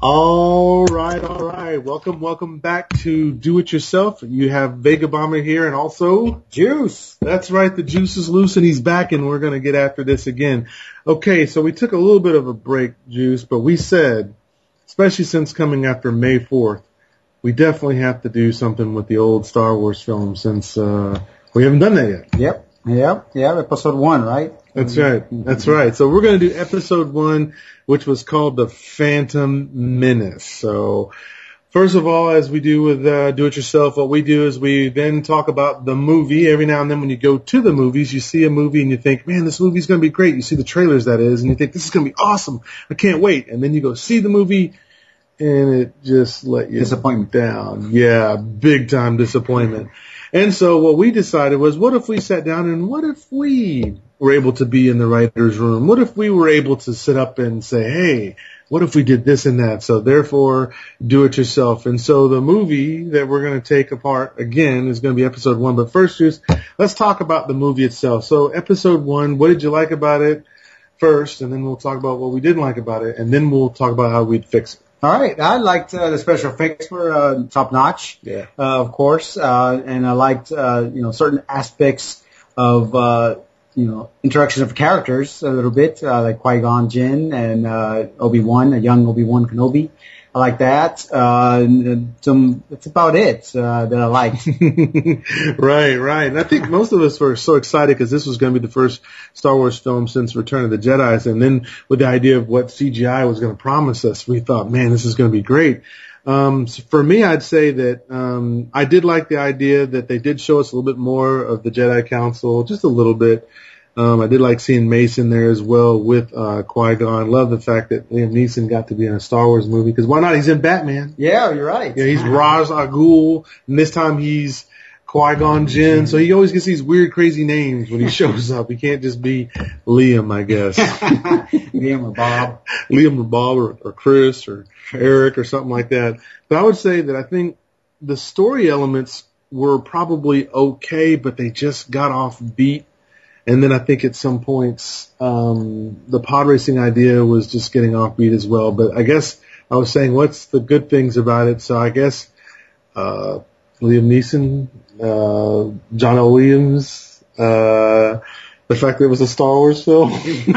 All right, all right. Welcome back to Do It Yourself. You have Vega Bomber here and also Juice. That's right, the juice is loose and he's back and we're going to get after this again. Okay, so we took a little bit of a break, Juice, but we said, especially since coming after May 4th, we definitely have to do something with the old Star Wars films since we haven't done that yet. Yep. Episode 1, right? That's right. So we're going to do episode 1, which was called The Phantom Menace. So first of all, as we do with Do It Yourself, what we do is we then talk about the movie. Every now and then when you go to the movies, you see a movie and you think, man, this movie's going to be great. You see the trailers, that is, and you think, this is going to be awesome. I can't wait. And then you go see the movie and it just let you down. Yeah, big time disappointment. And so what we decided was, what if we sat down and what if we were able to be in the writer's room? What if we were able to sit up and say, hey, what if we did this and that? So therefore, do it yourself. And so the movie that we're going to take apart again is going to be episode 1. But first, Juice, let's talk about the movie itself. So episode 1, what did you like about it first? And then we'll talk about what we didn't like about it. And then we'll talk about how we'd fix it. All right. I liked the special effects were top notch. Yeah. Of course. And I liked, certain aspects of, introduction of characters a little bit, like Qui-Gon Jinn and Obi-Wan, a young Obi-Wan Kenobi. I like that. That's about it that I liked. Right. And I think most of us were so excited because this was going to be the first Star Wars film since Return of the Jedi. And then with the idea of what CGI was going to promise us, we thought, man, this is going to be great. So for me, I'd say that I did like the idea that they did show us a little bit more of the Jedi Council, just a little bit. I did like seeing Mason there as well with Qui-Gon. Love the fact that Liam Neeson got to be in a Star Wars movie, because why not? He's in Batman. Yeah, you're right. Yeah, he's Ra's al Ghul, and this time he's Qui-Gon Jinn. So he always gets these weird, crazy names when he shows up. He can't just be Liam, I guess. Liam or Bob or Chris or Eric or something like that. But I would say that I think the story elements were probably okay, but they just got off beat. And then I think at some points, the pod racing idea was just getting offbeat as well. But I guess I was saying, what's the good things about it? So I guess, Liam Neeson, John L. Williams, the fact that it was a Star Wars film.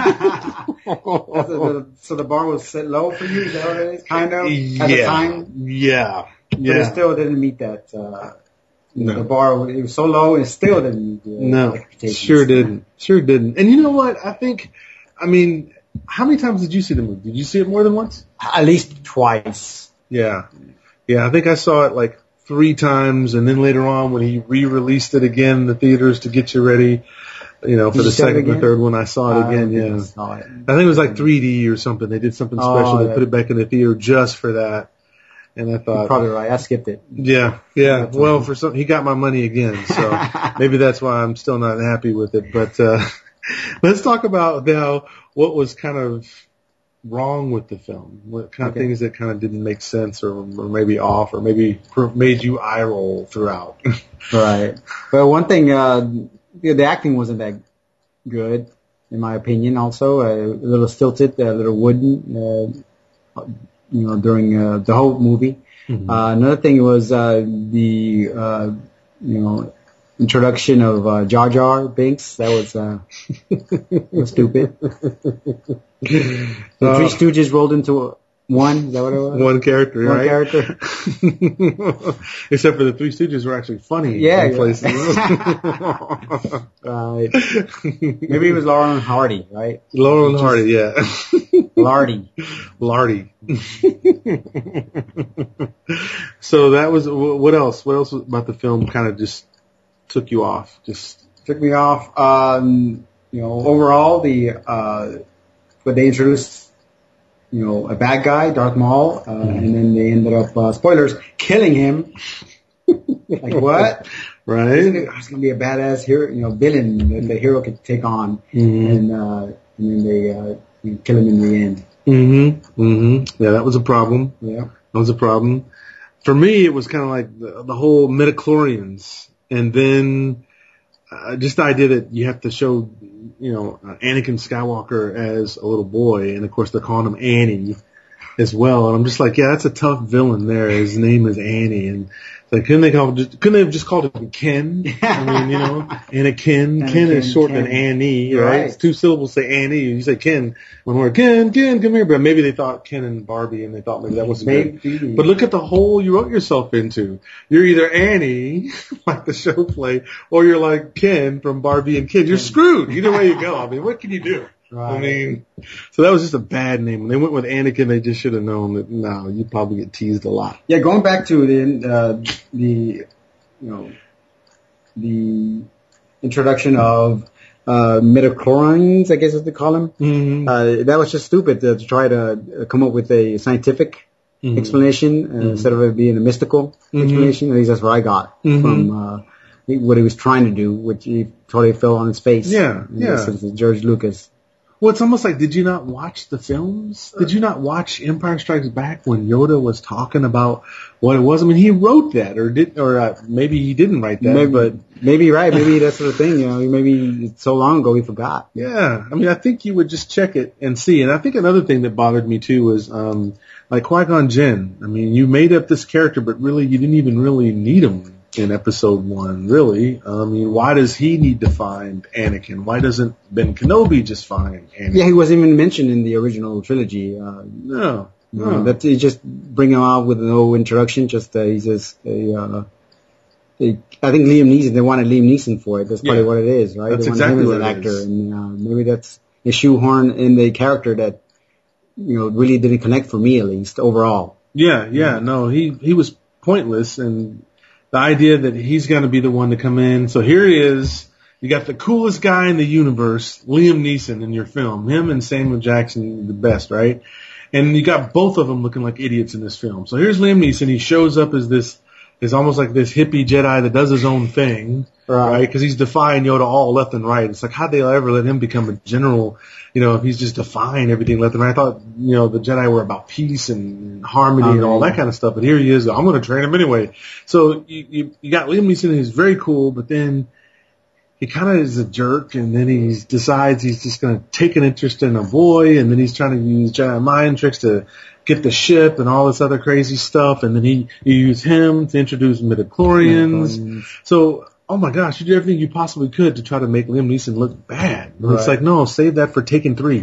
So the bar was set low for you? Is that what it is? Kind of? At the time? Yeah. But it still didn't meet that, no. The bar, it was so low and it still didn't meet the expectations. Sure didn't. And you know what? I mean, how many times did you see the movie? Did you see it more than once? At least twice. Yeah. I think I saw it like 3 times, and then later on when he re-released it again in the theaters to get you ready, for the second or third one, I saw it again. Yeah. I think it was like 3D or something. They did something special. They put it back in the theater just for that. And I thought, you're probably right. I skipped it. Yeah. Well, he got my money again, so maybe that's why I'm still not happy with it. But let's talk about now what was kind of wrong with the film. What kind of things that kind of didn't make sense, or maybe off, or maybe made you eye roll throughout. Right. Well, one thing, the acting wasn't that good, in my opinion. Also, a little stilted, a little wooden. During the whole movie. Mm-hmm. Another thing was the introduction of Jar Jar Binks. That was stupid. The Three Stooges rolled into one. Is that what it was? One character, One right? character. Except for the Three Stooges were actually funny. Yeah. Places. Right. Maybe it was Laurel and Hardy, right? Laurel and Hardy, yeah. Lardy. So that was, what else? What else about the film kind of just took you off? Took me off. Overall, when they introduced, a bad guy, Darth Maul, and then they ended up, spoilers, killing him. Like what? Right. It's gonna be a badass hero, villain that the hero could take on, and then they kill him in the end. Yeah, that was a problem. Yeah, that was a problem. For me, it was kind of like the whole midichlorians, and then just the idea that you have to show, Anakin Skywalker as a little boy, and of course they're calling him Annie. as well. And I'm just like, yeah, that's a tough villain there. His name is Annie, and like, couldn't they have just called him Ken? I mean, Anakin. Ken is short than Annie, right? It's 2 syllables, say Annie. You say Ken. When we're Ken, come here. But maybe they thought Ken and Barbie, and they thought maybe that wasn't good. But look at the hole you wrote yourself into. You're either Annie, like the show play, or you're like Ken from Barbie and Ken. You're screwed. Either way you go. I mean, what can you do? Right. I mean, so that was just a bad name. When they went with Anakin, they just should have known that, no, you'd probably get teased a lot. Yeah, going back to the introduction of midichlorians, I guess is what they call them. Mm-hmm. That was just stupid to try to come up with a scientific explanation instead of it being a mystical explanation. At least that's what I got from what he was trying to do, which he totally fell on his face. Yeah. George Lucas. Well, it's almost like, did you not watch the films? Did you not watch Empire Strikes Back when Yoda was talking about what it was? I mean, he wrote that, or maybe he didn't write that. Maybe right. Maybe that's the thing. Maybe it's so long ago he forgot. Yeah, I mean, I think you would just check it and see. And I think another thing that bothered me too was like Qui-Gon Jinn. I mean, you made up this character, but really you didn't even really need him in episode 1, really. I mean, why does he need to find Anakin? Why doesn't Ben Kenobi just find Anakin? Yeah, he wasn't even mentioned in the original trilogy. No. That he just bring him out with no introduction. Just he's just I think Liam Neeson. They wanted Liam Neeson for it. That's probably what it is, right? That's they exactly wanted him as an actor, and maybe that's a shoehorn in the character that really didn't connect for me, at least overall. Yeah. No, he was pointless, and the idea that he's going to be the one to come in. So here he is. You got the coolest guy in the universe, Liam Neeson, in your film. Him and Samuel Jackson, the best, right? And you got both of them looking like idiots in this film. So here's Liam Neeson. He shows up as almost like this hippie Jedi that does his own thing, right? Because he's defying Yoda all left and right. It's like, how'd they ever let him become a general? If he's just defying everything left and right. I thought, the Jedi were about peace and harmony and all that kind of stuff. But here he is. I'm going to train him anyway. So you got Liam Neeson, who's very cool, but then he kind of is a jerk, and then he decides he's just going to take an interest in a boy, and then he's trying to use Jedi mind tricks to get the ship and all this other crazy stuff, and then you use him to introduce midichlorians. So, oh my gosh, you did everything you possibly could to try to make Liam Neeson look bad. Right. It's like, no, save that for Taken 3.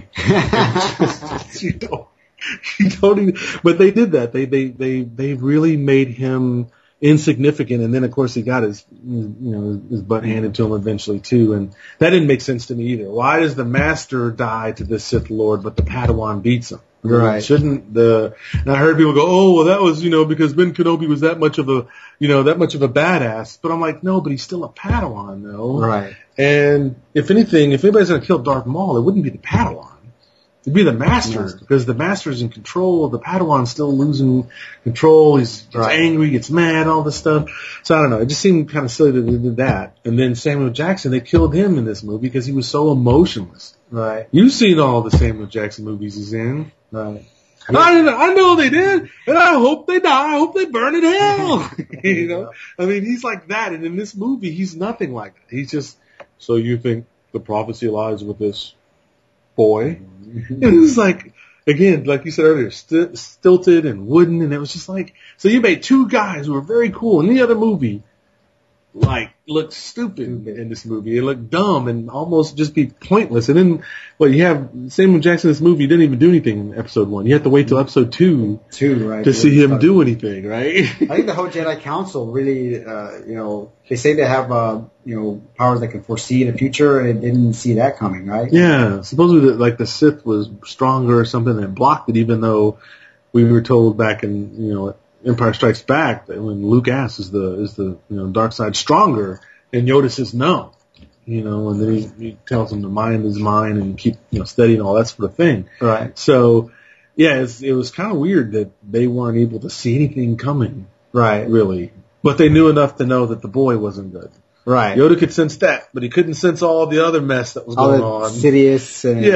You don't. But they did that. They really made him insignificant, and then of course he got his butt handed to him eventually too, and that didn't make sense to me either. Why does the Master die to the Sith Lord, but the Padawan beats him? Right. And I heard people go, oh, well, that was, because Ben Kenobi was that much of a badass. But I'm like, no, but he's still a Padawan, though. Right. And if anybody's going to kill Darth Maul, it wouldn't be the Padawan. It'd be the Master, because the Master's in control. The Padawan's still losing control. He's angry, gets mad, all this stuff. So I don't know. It just seemed kind of silly that they did that. And then Samuel Jackson, they killed him in this movie because he was so emotionless. Right. You've seen all the Samuel Jackson movies he's in. Right. I know they did, and I hope they die. I hope they burn in hell. I mean, he's like that, and in this movie, he's nothing like that. He's just, so you think the prophecy lies with this boy? And it was like, again, like you said earlier, stilted and wooden, and it was just like, so you made two guys who were very cool in the other movie, like, look stupid in this movie. It looked dumb and almost just be pointless. And then, you have Samuel Jackson in this movie, didn't even do anything in episode 1. You have to wait till episode 2 to see him do anything, right? I think the whole Jedi Council really, they say they have, powers that can foresee the future, and they didn't see that coming, right? Yeah. Supposedly, the Sith was stronger or something and blocked it, even though we were told back in, Empire Strikes Back, that when Luke asks, is the dark side stronger? And Yoda says no. And then he tells him the mind is mine and keep, steady and all that sort of thing. Right. So, yeah, it was kind of weird that they weren't able to see anything coming. Right. Really. But they knew enough to know that the boy wasn't good. Right. Yoda could sense that, but he couldn't sense all the other mess that was going on. Sidious and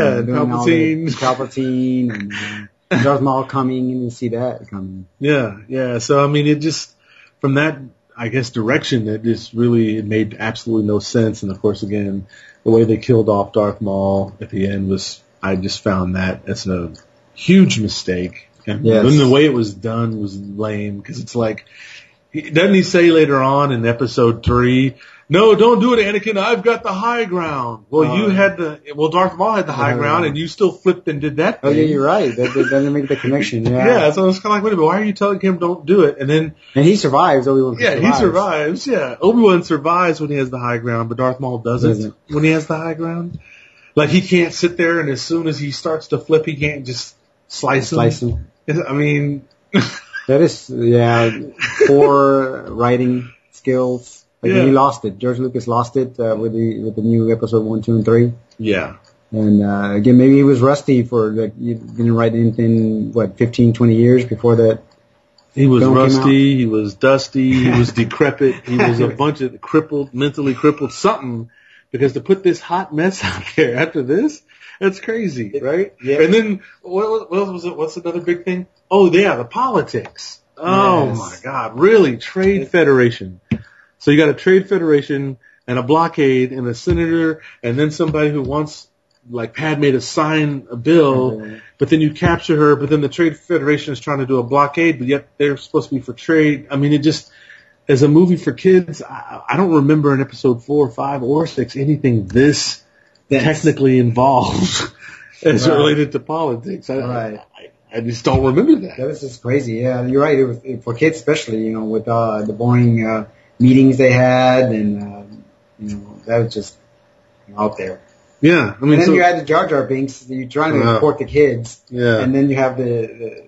Palpatine and Darth Maul coming, and you see that coming. Yeah. So, I mean, it just, from that, I guess, direction, it just really, it made absolutely no sense. And of course, again, the way they killed off Darth Maul at the end was, I just found that as a huge mistake. And Yes. then the way it was done was lame because it's like, doesn't he say later on in episode 3, no, don't do it, Anakin. I've got the high ground. Well, Darth Maul had the high ground and you still flipped and did that thing. Oh, yeah, you're right. That doesn't make the connection. Yeah. Yeah, so it's kind of like, wait a minute, why are you telling him don't do it? And he survives. Obi-Wan he survives. Yeah. Obi-Wan survives when he has the high ground, but Darth Maul doesn't when he has the high ground. Like, he can't sit there and as soon as he starts to flip, he can't just slice him. I mean... That is, poor writing skills. Like, he lost it. George Lucas lost it with the new episode 1, 2, and 3. Yeah. And again, maybe he was rusty for, like, you didn't write anything, 15, 20 years before that. He was rusty, he was dusty, he was decrepit, he was a bunch of mentally crippled something, because to put this hot mess out there after this, that's crazy, right? Yeah. And then, what else was it? What's another big thing? Oh, yeah, the politics. Oh, my God. Really? Trade Federation. So you got a trade federation and a blockade and a senator and then somebody who wants, like, Padme to sign a bill, but then you capture her, but then the trade federation is trying to do a blockade, but yet they're supposed to be for trade. I mean, it just, as a movie for kids, I don't remember in episode 4, 5, or 6 anything this technically involved as it related to politics. I just don't remember that. That was just crazy. Yeah, you're right. It was, for kids especially, with the boring meetings they had, and that was just out there. Yeah, I mean, and then you had the Jar Jar Binks. You're trying to report the kids, and then you have the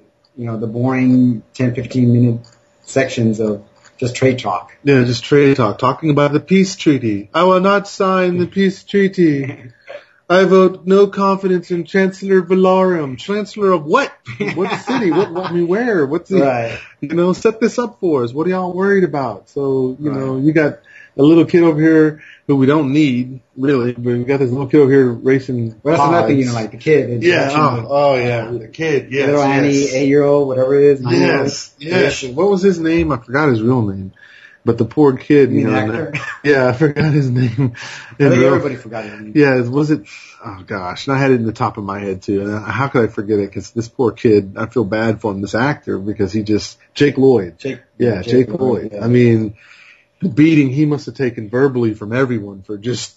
boring 10, 15 minute sections of just trade talk. Yeah, just trade talk, talking about the peace treaty. I will not sign the peace treaty. I vote no confidence in Chancellor Valorum. Chancellor of what? What city? I mean, where? What's the, set this up for us. What are y'all worried about? So, you got a little kid over here who we don't need, really, but we got this little kid over here racing. Well, that's another thing, like the kid. Yeah. The kid. Yes. Little Annie, 8-year-old, whatever it is. Yes. What was his name? I forgot his real name. But the poor kid, actor? Yeah, I forgot his name. I think everybody forgot his name. Yeah, was it? Oh gosh, and I had it in the top of my head too. And how could I forget it? Because this poor kid, I feel bad for him, this actor, because Jake Lloyd. Jake Lloyd. Yeah. I mean, the beating he must have taken verbally from everyone for just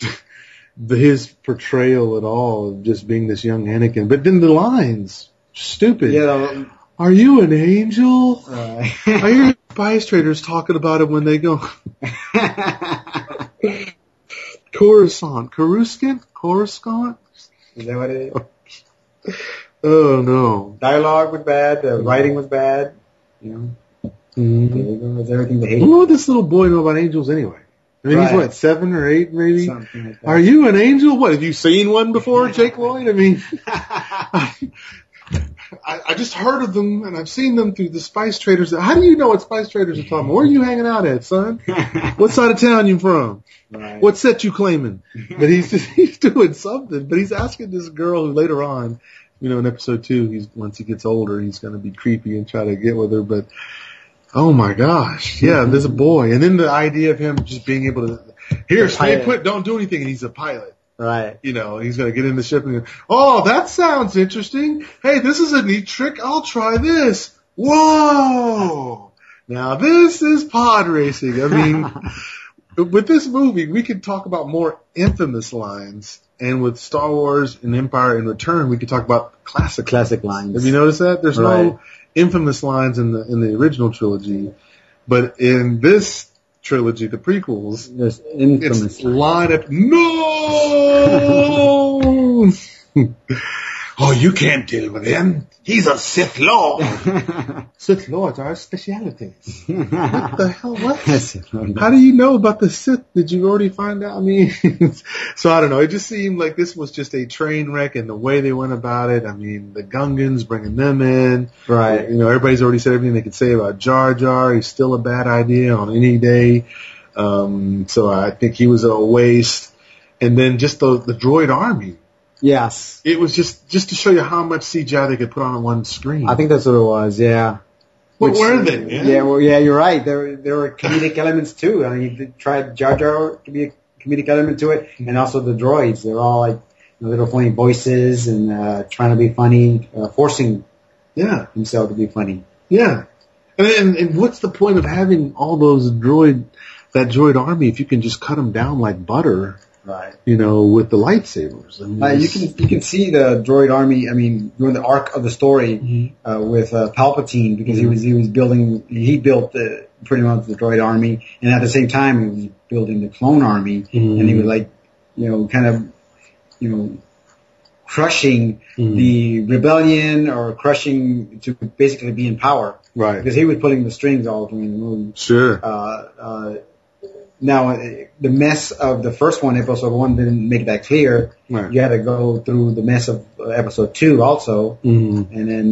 his portrayal at all of just being this young Anakin. But then the lines, stupid. Yeah. Are you an angel? I hear spice traders talking about it when they go. Coruscant. Is that what it is? Oh, no. Dialogue was bad. The writing was bad. Mm-hmm. It was everything they hated. What would this little boy know about angels anyway? I mean, he's 7 or 8 maybe? Something like that. Are you an angel? What, have you seen one before, Jake Lloyd? I mean... I just heard of them, and I've seen them through the spice traders. How do you know what spice traders are talking about? Where are you hanging out at, son? What side of town you from? Right. What set you claiming? But he's doing something. But he's asking this girl who later on, in episode 2, once he gets older, he's going to be creepy and try to get with her. But oh my gosh, yeah, there's a boy, and then the idea of him just being able to stay put, don't do anything, and he's a pilot. Right. He's going to get in the ship and go, oh, that sounds interesting. Hey, this is a neat trick. I'll try this. Whoa. Now this is pod racing. I mean, with this movie, we could talk about more infamous lines. And with Star Wars and Empire in Return, we could talk about classic lines. Have you noticed that? There's no infamous lines in the original trilogy. But in this trilogy, the prequels, there's infamous. It's line up. No! Oh, you can't deal with him. He's a Sith Lord. Sith Lords are specialities. What the hell? What? How do you know about the Sith? Did you already find out? I mean, so I don't know. It just seemed like this was just a train wreck and the way they went about it. I mean, the Gungans, bringing them in. Right. Everybody's already said everything they could say about Jar Jar. He's still a bad idea on any day. So I think he was a waste. And then just the droid army. Yes. It was just to show you how much CGI they could put on one screen. I think that's what it was, yeah. What were they, man? Yeah, you're right. There were comedic elements too. I mean, you tried Jar Jar to be a comedic element to it, and also the droids. They're all like little funny voices and trying to be funny, forcing Yeah. himself to be funny. Yeah. And what's the point of having all those that droid army if you can just cut them down like butter? Right. With the lightsabers. I mean, you can see the droid army. I mean, during the arc of the story with Palpatine, because he was building. He built pretty much the droid army, and at the same time he was building the clone army, and he was like, kind of, crushing the rebellion or crushing to basically be in power. Right. Because he was pulling the strings all during the movie. Sure. Now, the mess of the first one, episode 1, didn't make that clear. Right. You had to go through the mess of episode 2 also, and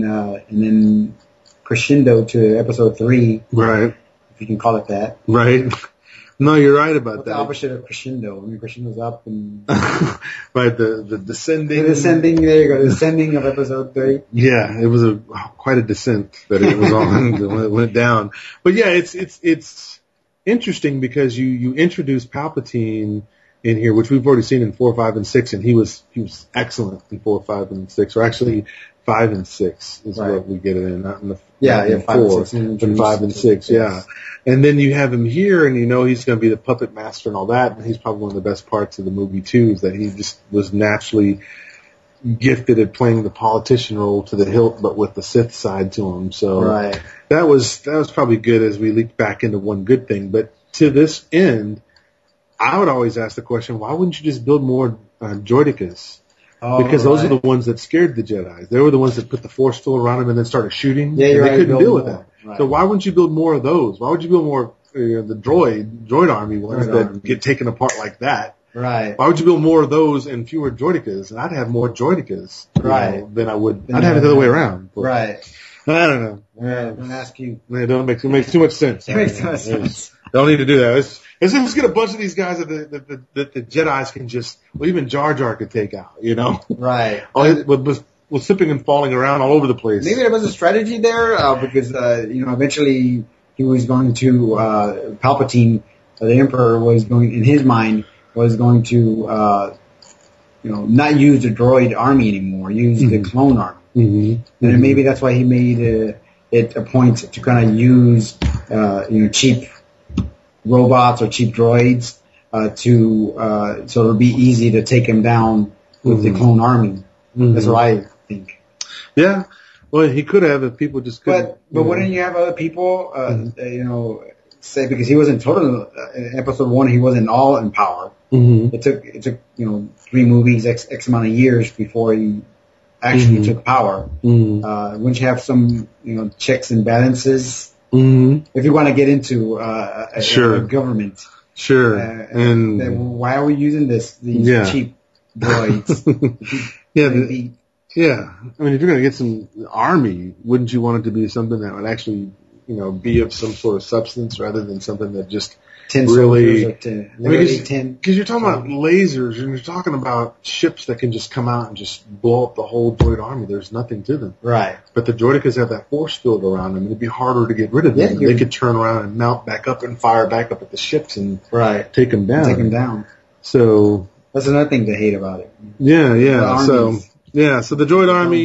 then crescendo to episode 3. Right. If you can call it that. Right. No, you're right about What's that. the opposite of crescendo? I mean, crescendo's up and... Right, the descending. The descending, there you go, the descending of episode 3. Yeah, it was quite a descent that it was on when it went down. But yeah, it's interesting because you introduce Palpatine in here, which we've already seen in 4, 5, and 6, and he was excellent in 4, 5, and 6, or actually 5 and 6 is what we get it in, not in the 5 4, and 6, and 5 and 6, yeah. And then you have him here, and he's going to be the puppet master and all that, and he's probably one of the best parts of the movie too, is that he just was naturally gifted at playing the politician role to the hilt, but with the Sith side to him. So that was probably good as we leaked back into one good thing. But to this end, I would always ask the question, why wouldn't you just build more droidekas? Because those are the ones that scared the Jedi. They were the ones that put the Force field around them and then started shooting. Yeah, they couldn't deal with that. Right. So why wouldn't you build more of those? Why would you build more the droid army ones that get taken apart like that? Right. Why would you build more of those and fewer droidekas? And I'd have more droidekas than I would. I'd have it the other way around. But right. I don't know. I'm going to ask you. It makes too much sense. It makes too much sense. Don't need to do that. Let's just get a bunch of these guys that the Jedis can just, even Jar Jar could take out, Right. With slipping and falling around all over the place. Maybe there was a strategy there, because, eventually he was going to, Palpatine, the Emperor was going, in his mind, was going to, not use the droid army anymore, use the clone army. And maybe that's why he made it a point to kind of use, cheap robots or cheap droids, so it'll be easy to take him down with the clone army. That's what I think. Yeah. Well, he could have if people just couldn't. But wouldn't you have other people, say, because he wasn't total, in episode 1, he wasn't all in power. It took, 3 movies, X amount of years before he actually took power. Wouldn't you have some, checks and balances? If you want to get into, a government. Sure. And why are we using these cheap droids? Yeah. I mean, if you're going to get some army, wouldn't you want it to be something that would actually, be of some sort of substance rather than something that just 10 really, soldiers or 10. Because you're talking about lasers and you're talking about ships that can just come out and just blow up the whole droid army. There's nothing to them. Right. But the droidekas have that force field around them. It'd be harder to get rid of them. They could turn around and mount back up and fire back up at the ships and take them down. So that's another thing to hate about it. Yeah. So the droid army.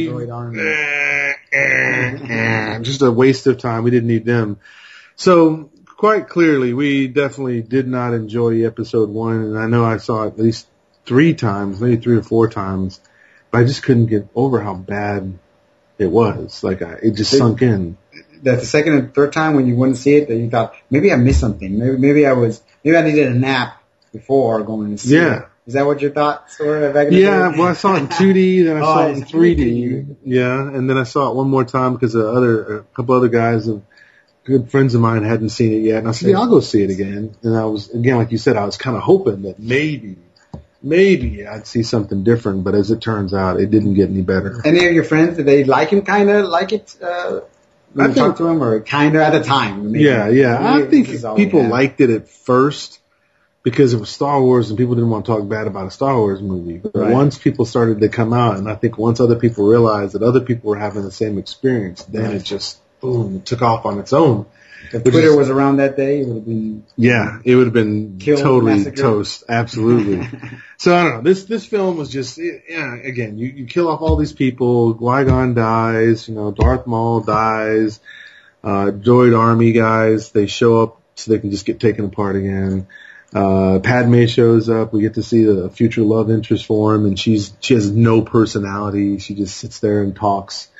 Just a waste of time. We didn't need them. So quite clearly, we definitely did not enjoy episode 1, and I know I saw it at least 3 times, maybe 3 or 4 times, but I just couldn't get over how bad it was. Like, it just sunk in. That the second and third time when you wouldn't see it, that you thought, maybe I missed something. Maybe I needed a nap before going to see it. Is that what your thoughts were back in the day? Well, I saw it in 2D, then I saw it in 3D. Yeah, and then I saw it one more time because a couple other guys, good friends of mine, hadn't seen it yet. And I said, I'll go see it again. And I was, again, like you said, I was kind of hoping that maybe I'd see something different. But as it turns out, it didn't get any better. Any of your friends, did they like him, kind of like it? When you talked to him, or kind of at the time? Maybe? I think people liked it at first. Because it was Star Wars and people didn't want to talk bad about a Star Wars movie. But once people started to come out, and I think once other people realized that other people were having the same experience, then it just boom, it took off on its own. If Twitter was around that day, it would have been... Yeah, it would have been totally massacred. Toast. Absolutely. So I don't know. This film was just, again, you kill off all these people. Qui-Gon dies, Darth Maul dies, droid army guys, they show up so they can just get taken apart again. Padme shows up. We get to see the future love interest for him, and she has no personality. She just sits there and talks,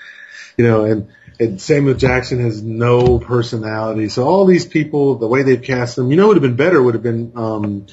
and Samuel Jackson has no personality. So all these people, the way they've cast them, would have been better. Would have been Lawrence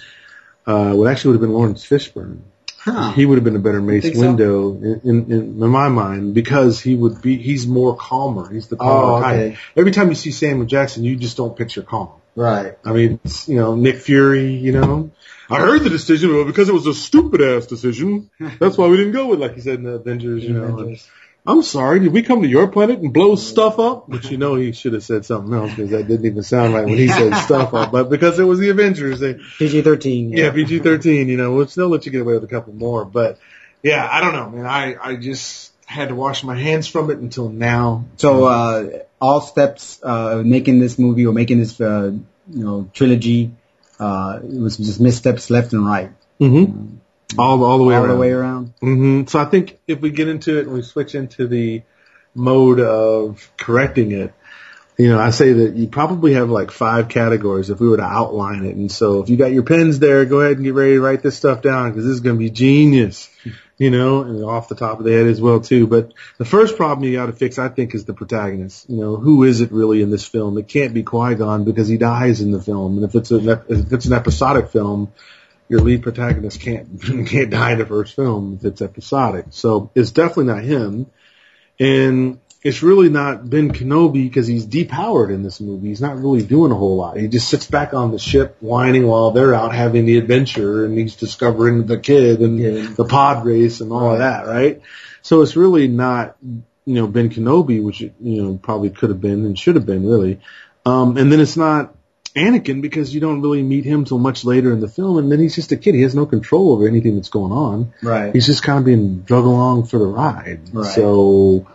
Fishburne. Huh. He would have been a better Mace Windu in my mind, because he's more calmer. He's the calmer type. Every time you see Samuel Jackson, you just don't picture calm. Right. I mean, it's, Nick Fury, I heard the decision, but because it was a stupid ass decision, that's why we didn't go with, like you said in the Avengers, I'm sorry, did we come to your planet and blow stuff up? Which, he should have said something else, because that didn't even sound right when he said stuff up. But because it was the Avengers, PG-13. Yeah, PG-13, we'll still let you get away with a couple more. But yeah, I don't know, man. I just had to wash my hands from it until now. So, all steps, making this movie or making this, trilogy, it was just missteps left and right. Mm-hmm. All the way around. All the way around. Mm-hmm. So I think if we get into it and we switch into the mode of correcting it, I say that you probably have like 5 categories if we were to outline it. And so if you got your pens there, go ahead and get ready to write this stuff down, because this is going to be genius, and off the top of the head as well too. But the first problem you got to fix, I think, is the protagonist. Who is it really in this film? It can't be Qui-Gon, because he dies in the film. And if it's an episodic film, your lead protagonist can't die in the first film if it's episodic. So it's definitely not him. And it's really not Ben Kenobi, because he's depowered in this movie. He's not really doing a whole lot. He just sits back on the ship whining while they're out having the adventure, and he's discovering the kid and the pod race and all of that, right? So it's really not, Ben Kenobi, which, probably could have been and should have been, really. And then it's not Anakin, because you don't really meet him till much later in the film, and then he's just a kid. He has no control over anything that's going on. Right. He's just kind of being drug along for the ride. Right. So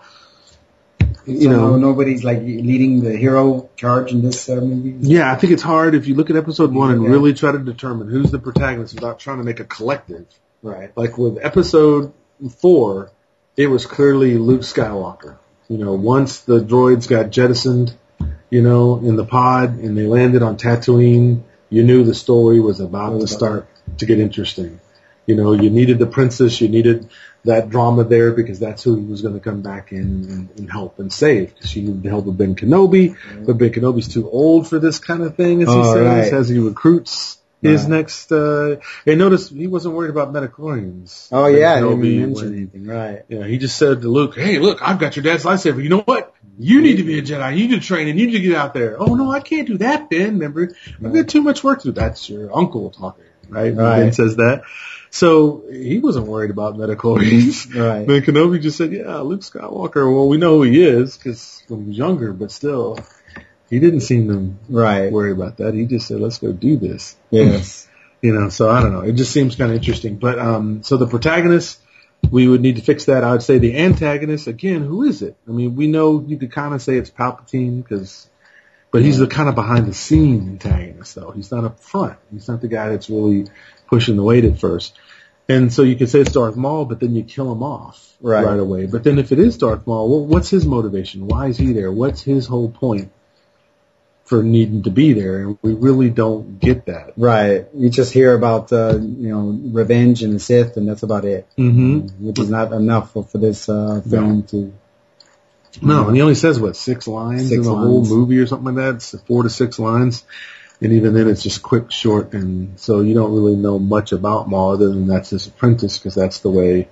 nobody's like leading the hero charge in this movie. Yeah, I think it's hard if you look at episode 1 and really try to determine who's the protagonist without trying to make a collective. Right. Like with episode 4, it was clearly Luke Skywalker. Once the droids got jettisoned, in the pod, and they landed on Tatooine, you knew the story was about to start to get interesting. You needed the princess, you needed that drama there, because that's who he was going to come back in and help and save. Because she needed the help of Ben Kenobi, but Ben Kenobi's too old for this kind of thing, as he says, as he recruits his next, and notice he wasn't worried about midichlorians. Oh yeah, he didn't mention anything, right. Yeah, he just said to Luke, hey look, I've got your dad's lightsaber, you know what? You need to be a Jedi, you need to train, and you need to get out there. Oh no, I can't do that, Ben, remember? I've got too much work to do. That's your uncle talking, right? Ben says that. So he wasn't worried about midichlorians. Right. Ben Kenobi just said, yeah, Luke Skywalker, well we know who he is, because when he was younger, but still, he didn't seem to worry about that. He just said, let's go do this. Yes. So I don't know. It just seems kind of interesting. But, so the protagonist, we would need to fix that. I would say the antagonist, again, who is it? I mean, we know you could kind of say it's Palpatine, but he's the kind of behind the scene antagonist, though. He's not up front. He's not the guy that's really pushing the weight at first. And so you could say it's Darth Maul, but then you kill him off right away. But then if it is Darth Maul, well, what's his motivation? Why is he there? What's his whole point for needing to be there? And we really don't get that. Right. You just hear about, revenge and the Sith, and that's about it. Mm-hmm. Which is not enough for this film to... No, and he only says, 6 lines in the whole movie or something like that? It's 4 to 6 lines. And even then it's just quick, short, and so you don't really know much about Maul other than that's his apprentice, because that's the way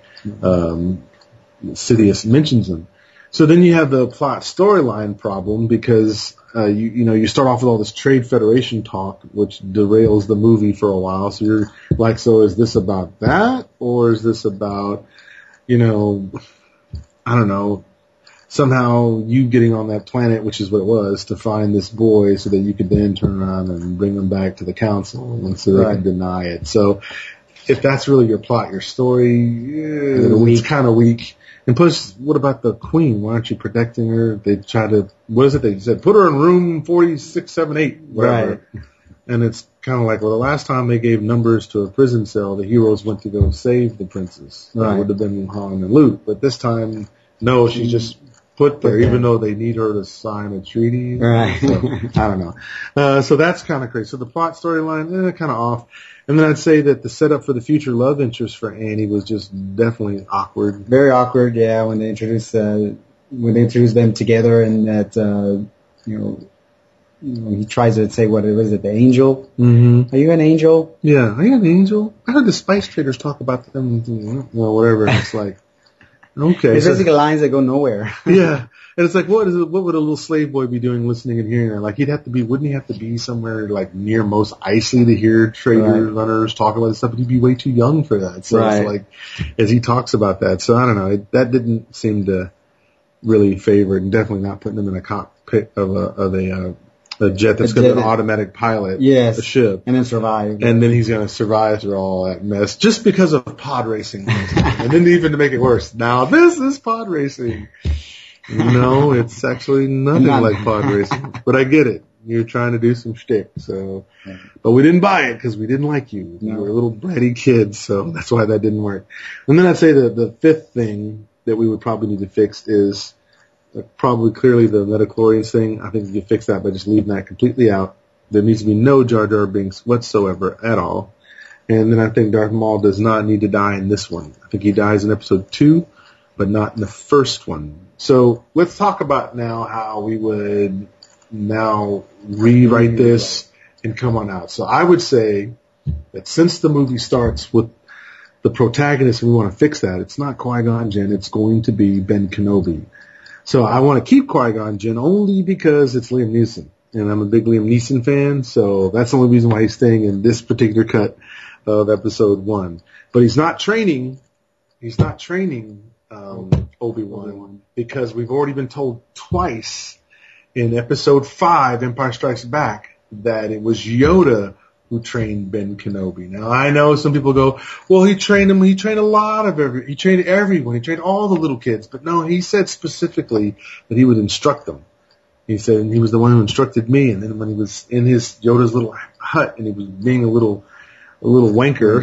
Sidious mentions him. So then you have the plot storyline problem, because you start off with all this Trade Federation talk, which derails the movie for a while. So you're like, so is this about that, or is this about, I don't know, somehow you getting on that planet, which is what it was, to find this boy so that you could then turn around and bring him back to the council, and so they can deny it. So if that's really your plot, your story, it's kind of weak. And plus, what about the queen? Why aren't you protecting her? They try to, what is it they said? Put her in room 4678, whatever. Right. And it's kind of like, well, the last time they gave numbers to a prison cell, the heroes went to go save the princess. Right. It would have been Han and Luke. But this time, no, she's just put there, even though they need her to sign a treaty. Right. So, I don't know. So that's kind of crazy. So the plot storyline, kind of off. And then I'd say that the setup for the future love interest for Annie was just definitely awkward. Very awkward, yeah, when they introduced them together, and that, he tries to say, what is it, the angel? Mm-hmm. Are you an angel? Yeah, are you an angel? I heard the spice traders talk about them, whatever. It's like, okay. It's basically lines that go nowhere. Yeah. And it's like, what would a little slave boy be doing listening and hearing that? Like, wouldn't he have to be somewhere like near most Isley to hear trader runners talk about this stuff? But he'd be way too young for that. So it's like, as he talks about that. So I don't know. That didn't seem to really favor it, and definitely not putting him in a cockpit of a jet that's got an automatic pilot. Yes. A ship. And then survive. And then he's going to survive through all that mess just because of pod racing. And then even to make it worse, now this is pod racing. No, it's actually nothing like pod racing. But I get it. You're trying to do some shtick. So, but we didn't buy it because we didn't like you. No. You were little bratty kids, so that's why that didn't work. And then I'd say the fifth thing that we would probably need to fix is probably clearly the midichlorians thing. I think we could fix that by just leaving that completely out. There needs to be no Jar Jar Binks whatsoever at all. And then I think Darth Maul does not need to die in this one. I think he dies in episode 2, but not in the first one. So let's talk about now how we would now rewrite this and come on out. So I would say that since the movie starts with the protagonist and we want to fix that, it's not Qui-Gon Jinn, it's going to be Ben Kenobi. So I want to keep Qui-Gon Jinn only because it's Liam Neeson. And I'm a big Liam Neeson fan, so that's the only reason why he's staying in this particular cut of episode 1. But he's not training Obi-Wan because we've already been told twice in episode 5, Empire Strikes Back, that it was Yoda who trained Ben Kenobi. Now I know some people go, well, he trained everyone. He trained all the little kids. But no, he said specifically that he would instruct them. He said he was the one who instructed me. And then when he was in Yoda's little hut and he was being a little wanker,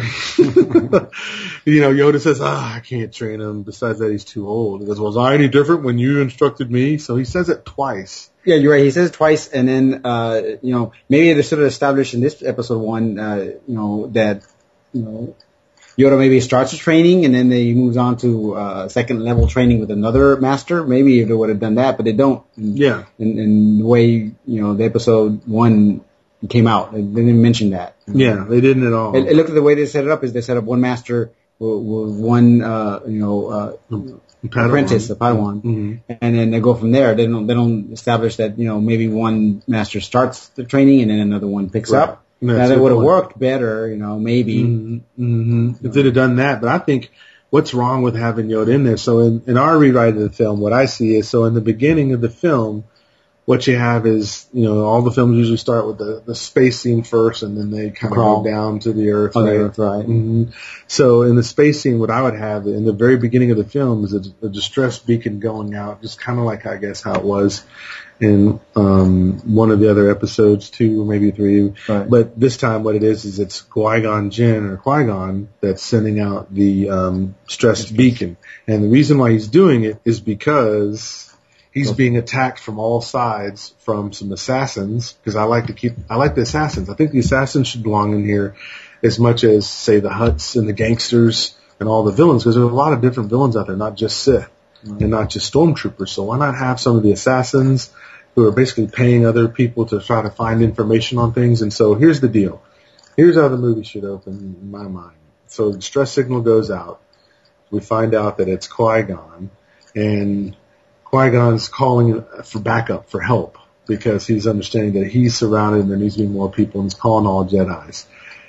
Yoda says, I can't train him. Besides that, he's too old. He goes, well, was I any different when you instructed me? So he says it twice. Yeah, you're right. He says it twice, and then, maybe they should have established in this episode 1, that, Yoda maybe starts his training, and then he moves on to, second level training with another master. Maybe they would have done that, but they don't. Yeah. In the way, the episode 1 came out. They didn't mention that. Yeah, they didn't at all. It looked at the way they set it up is they set up one master with one, apprentice, a Padawan, and then they go from there. They don't establish that maybe one master starts the training and then another one picks up. Now that would have worked better, maybe. If they'd have done that, but I think what's wrong with having Yoda in there? So in our rewrite of the film, what I see is in the beginning of the film, what you have is, all the films usually start with the space scene first, and then they kind of go down to the Earth. On the Earth, right. Mm-hmm. So in the space scene, what I would have in the very beginning of the film is a distress beacon going out, just kind of like, I guess, how it was in one of the other episodes, 2 or maybe 3. Right. But this time what it is it's Qui-Gon Jinn or Qui-Gon that's sending out the stress beacon. And the reason why he's doing it is because he's being attacked from all sides from some assassins, because I like the assassins. I think the assassins should belong in here as much as, say, the Hutts and the gangsters and all the villains, because there's a lot of different villains out there, not just Sith and not just stormtroopers. So why not have some of the assassins who are basically paying other people to try to find information on things? And so here's the deal. Here's how the movie should open in my mind. So the stress signal goes out. We find out that it's Qui-Gon, and Qui-Gon's calling for backup, for help, because he's understanding that he's surrounded and there needs to be more people, and he's calling all Jedis.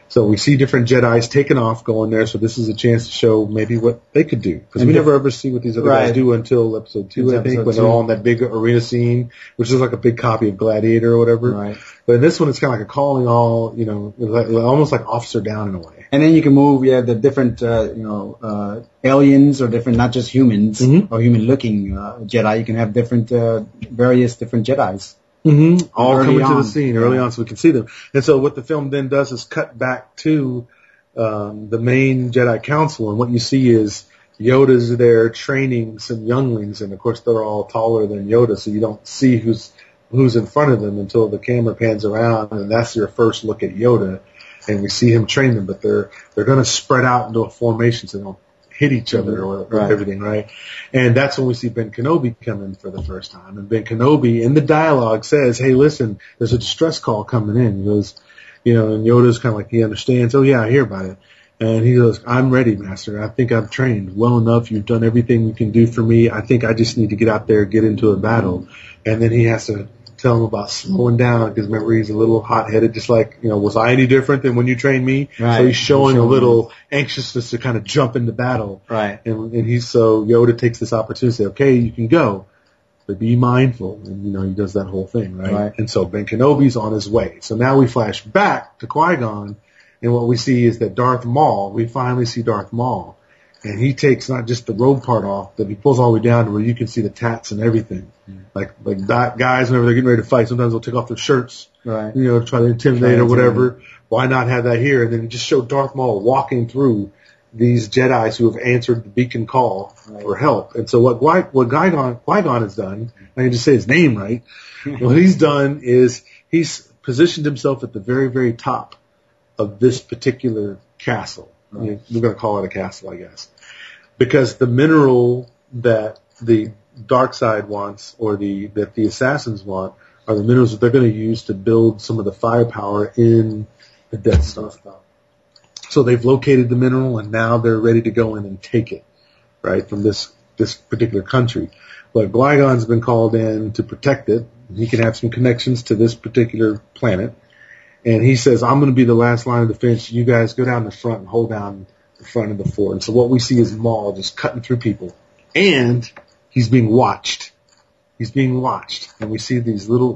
So we see different Jedis taking off, going there. So this is a chance to show maybe what they could do, because we never ever see what these other guys do until episode 2, I think, when they're all in that big arena scene, which is like a big copy of Gladiator or whatever. Right. But in this one, it's kind of like a calling all, almost like Officer Down in a way. And then you can move, the different, aliens or different, not just humans or human-looking Jedi. You can have different, various different Jedis. All coming to the scene early on so we can see them. And so what the film then does is cut back to the main Jedi Council, and what you see is Yoda's there training some younglings, and of course they're all taller than Yoda, so you don't see who's in front of them until the camera pans around, and that's your first look at Yoda, and we see him train them, but they're going to spread out into a formation so they don't hit each other or everything, right? And that's when we see Ben Kenobi come in for the first time. And Ben Kenobi, in the dialogue, says, hey, listen, there's a distress call coming in. He goes, and Yoda's kind of like, he understands. Oh, yeah, I hear about it. And he goes, I'm ready, Master. I think I'm trained well enough. You've done everything you can do for me. I think I just need to get out there, get into a battle. And then he has to tell him about slowing down, because remember, he's a little hot-headed, just like, was I any different than when you trained me? Right. So he's showing a little anxiousness to kind of jump into battle. Right. And so Yoda takes this opportunity to say, okay, you can go, but be mindful. And, he does that whole thing, right? And so Ben Kenobi's on his way. So now we flash back to Qui-Gon, and what we see is that we finally see Darth Maul. And he takes not just the robe part off, but he pulls all the way down to where you can see the tats and everything. Like guys, whenever they're getting ready to fight, sometimes they'll take off their shirts, right? Try to intimidate or whatever. Why not have that here? And then he just showed Darth Maul walking through these Jedis who have answered the beacon call for help. And so what Qui-Gon has done, I can just say his name right, what he's done is he's positioned himself at the very, very top of this particular castle. Right. We're going to call it a castle, I guess, because the mineral that the dark side wants, or that the assassins want, are the minerals that they're going to use to build some of the firepower in the Death Star. So they've located the mineral, and now they're ready to go in and take it, right, from this particular country. But Qui-Gon's been called in to protect it. He can have some connections to this particular planet. And he says, I'm going to be the last line of defense. You guys go down the front and hold down the front of the fort. And so what we see is Maul just cutting through people. And he's being watched. He's being watched. And we see this little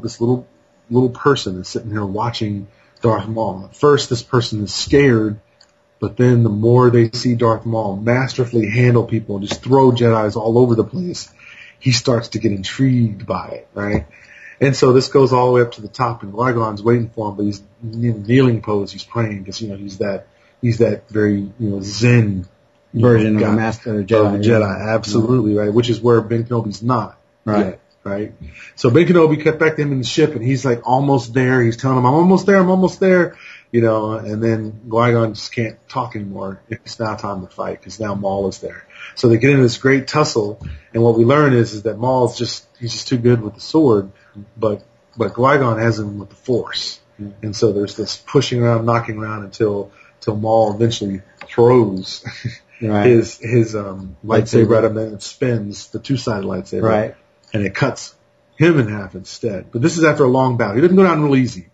person is sitting here watching Darth Maul. At first, this person is scared, but then the more they see Darth Maul masterfully handle people and just throw Jedis all over the place, he starts to get intrigued by it, right? And so this goes all the way up to the top, and Qui-Gon's waiting for him, but he's in kneeling pose. He's praying because he's that very Zen version of a master Jedi. Absolutely, right? Which is where Ben Kenobi's not, right? Right. So Ben Kenobi cut back to him in the ship, and he's like almost there. He's telling him, "I'm almost there." And then Qui-Gon just can't talk anymore. It's now time to fight because now Maul is there. So they get into this great tussle, and what we learn is that Maul's he's just too good with the sword. But Qui-Gon has him with the Force. And so there's this pushing around, knocking around until Maul eventually throws his lightsaber at him, and it spins, the two-sided lightsaber. Right. And it cuts him in half instead. But this is after a long battle. He doesn't go down real easy.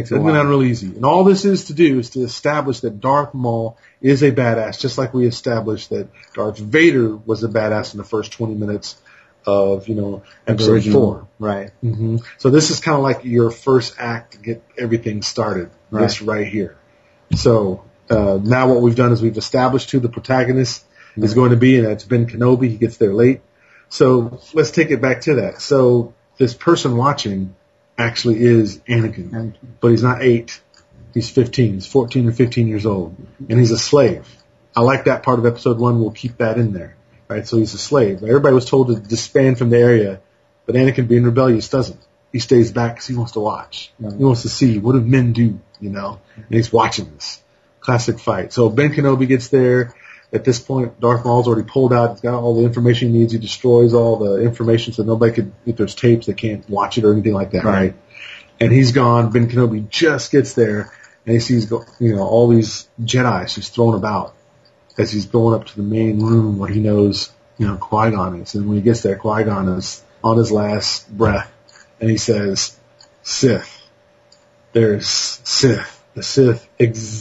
And all this is to do is to establish that Darth Maul is a badass, just like we established that Darth Vader was a badass in the first 20 minutes of, episode 4. Right. Mm-hmm. So this is kind of like your first act to get everything started. Right. This right here. So, now what we've done is we've established who the protagonist is going to be, and that's Ben Kenobi. He gets there late. So let's take it back to that. So this person watching actually is Anakin. But he's not 8. He's 15. He's 14 or 15 years old. And he's a slave. I like that part of episode 1. We'll keep that in there. Right, so he's a slave. Everybody was told to disband from the area, but Anakin, being rebellious, doesn't. He stays back because he wants to watch. He wants to see, what do men do, And he's watching this. Classic fight. So Ben Kenobi gets there. At this point, Darth Maul's already pulled out. He's got all the information he needs. He destroys all the information so nobody could, if there's tapes, they can't watch it or anything like that, right? And he's gone. Ben Kenobi just gets there, and he sees, all these Jedis just thrown about as he's going up to the main room where he knows, Qui-Gon is. And when he gets there, Qui-Gon is on his last breath, and he says, Sith. There's Sith. The Sith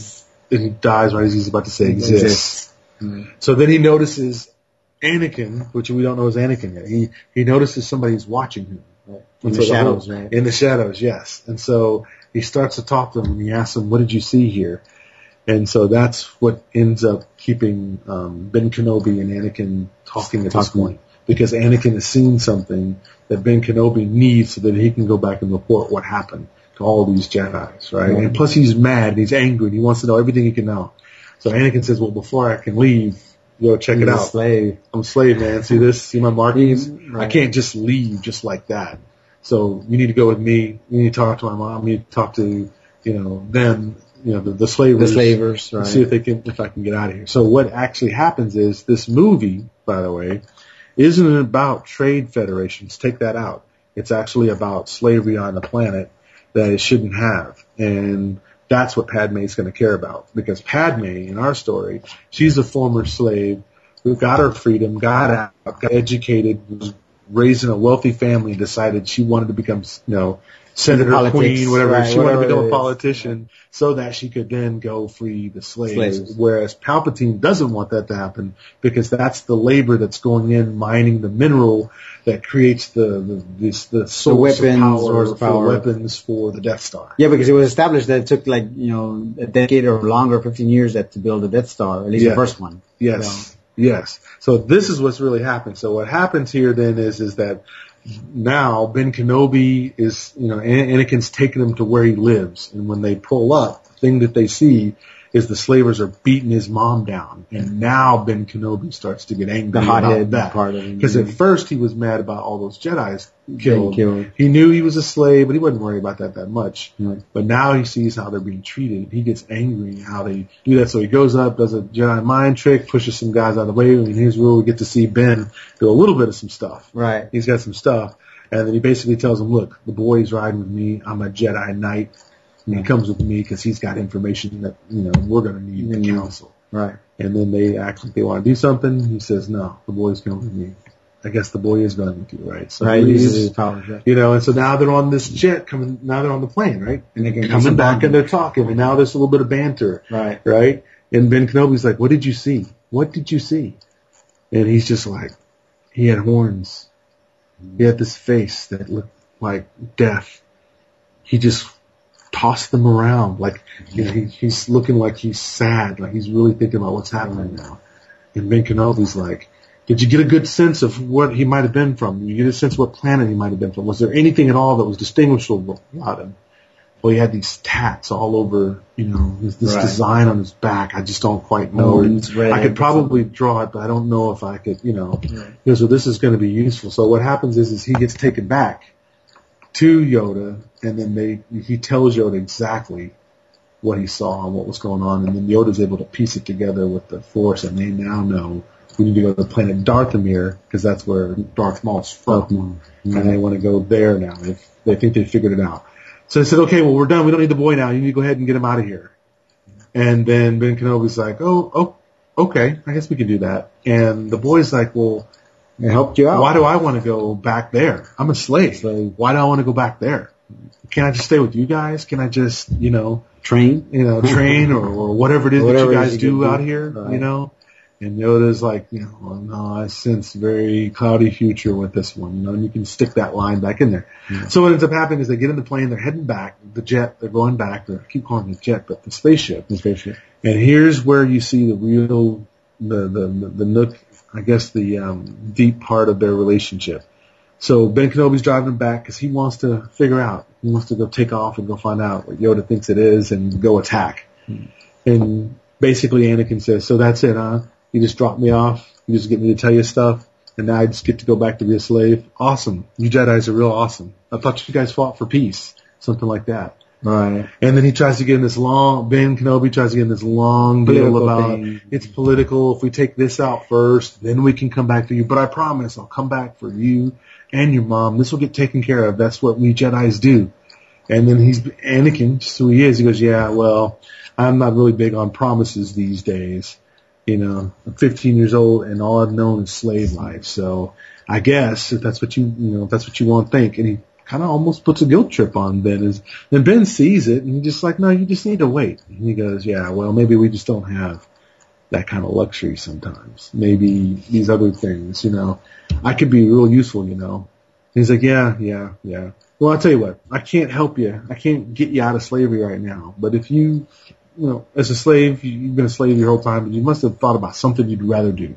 and he dies right as he's about to say exists. Mm-hmm. So then he notices Anakin, which we don't know is Anakin yet. He notices somebody's watching him. Right. In the shadows, right? In the shadows, yes. And so he starts to talk to him, and he asks him, what did you see here? And so that's what ends up keeping Ben Kenobi and Anakin talking at this point. Because Anakin has seen something that Ben Kenobi needs so that he can go back and report what happened to all these Jedis, right? And plus he's mad, and he's angry, and he wants to know everything he can know. So Anakin says, well, before I can leave, check it out. I'm a slave, man. See this? See my markings? Right. I can't just leave just like that. So you need to go with me. You need to talk to my mom. You need to talk to, them, the slavers. The slavers, right. See if I can get out of here. So what actually happens is this movie, by the way, isn't about trade federations. Take that out. It's actually about slavery on the planet that it shouldn't have. And that's what Padme is going to care about. Because Padme, in our story, she's a former slave who got her freedom, got out, got educated, was raised in a wealthy family, and decided she wanted to become, senator, politics, queen, whatever. Right, she wanted to become a politician so that she could then go free the slaves. Whereas Palpatine doesn't want that to happen because that's the labor that's going in mining the mineral that creates the source of power for weapons for the Death Star. Yeah, because it was established that it took a decade or longer, 15 years to build the Death Star, at least the first one. Yes. So. Yes. So this is what's really happened. So what happens here then is that now Ben Kenobi is, Anakin's taking him to where he lives. And when they pull up, the thing that they see is the slavers are beating his mom down. And now Ben Kenobi starts to get angry about that. Because at first he was mad about all those Jedis killed. He knew he was a slave, but he wasn't worried about that much. Mm-hmm. But now he sees how they're being treated. He gets angry how they do that. So he goes up, does a Jedi mind trick, pushes some guys out of the way. And here's where we get to see Ben do a little bit of some stuff. Right. He's got some stuff. And then he basically tells him, look, the boy's riding with me. I'm a Jedi Knight. And he comes with me because he's got information that, we're going to need the council. Right. And then they act like they want to do something. He says, no, the boy's going with me. I guess the boy is going with you, right? So right, he uses his powers, yeah. And so now they're on this jet now they're on the plane, right? And they're coming back and they're talking, and now there's a little bit of banter. Right. Right? And Ben Kenobi's like, what did you see? What did you see? And he's just like, he had horns. He had this face that looked like death. He just tossed them around like he's looking like he's sad, like he's really thinking about what's happening now. And Ben Kenobi's like, did you get a good sense of what he might have been from? Did you get a sense of what planet he might have been from? Was there anything at all that was distinguishable about him? Well, he had these tats all over, this design on his back. I just don't quite know. I could probably draw it, but I don't know if I could, So this is going to be useful. So what happens is he gets taken back to Yoda, and then he tells Yoda exactly what he saw and what was going on, and then Yoda's able to piece it together with the Force, and they now know we need to go to the planet Darthamir, because that's where Darth Maul's from, and they want to go there now. They think they figured it out. So they said, okay, well, we're done. We don't need the boy now. You need to go ahead and get him out of here. And then Ben Kenobi's like, oh, okay, I guess we can do that. And the boy's like, well, I helped you out. Why do I want to go back there? I'm a slave. Why do I want to go back there? Can I just stay with you guys? Can I just, train? Train or whatever it is that you guys do out here, right. And Yoda's like, no, I sense very cloudy future with this one, and you can stick that line back in there. Yeah. So what ends up happening is they get in the plane, they're heading back, the jet, they're going back, I keep calling it the jet, but the spaceship. And here's where you see the real, the nook, I guess the deep part of their relationship. So Ben Kenobi's driving back because he wants to figure out. He wants to go take off and go find out what Yoda thinks it is and go attack. And basically Anakin says, so that's it, huh? You just dropped me off. You just get me to tell you stuff. And now I just get to go back to be a slave. Awesome. You Jedis are real awesome. I thought you guys fought for peace. Something like that. Right. And then he tries to get in this Ben Kenobi tries to get in this long deal about it's political. If we take this out first, then we can come back to you. But I promise I'll come back for you and your mom. This will get taken care of. That's what we Jedis do. And then Anakin, just who he is, he goes, yeah, well, I'm not really big on promises these days. I'm 15 years old and all I've known is slave life. So I guess if that's what you want to think. And he kind of almost puts a guilt trip on Ben. Then Ben sees it and he's just like, no, you just need to wait. And he goes, yeah, well, maybe we just don't have that kind of luxury sometimes. Maybe these other things, I could be real useful, He's like, yeah. Well, I'll tell you what, I can't help you. I can't get you out of slavery right now. But if you as a slave, you've been a slave your whole time, and you must have thought about something you'd rather do.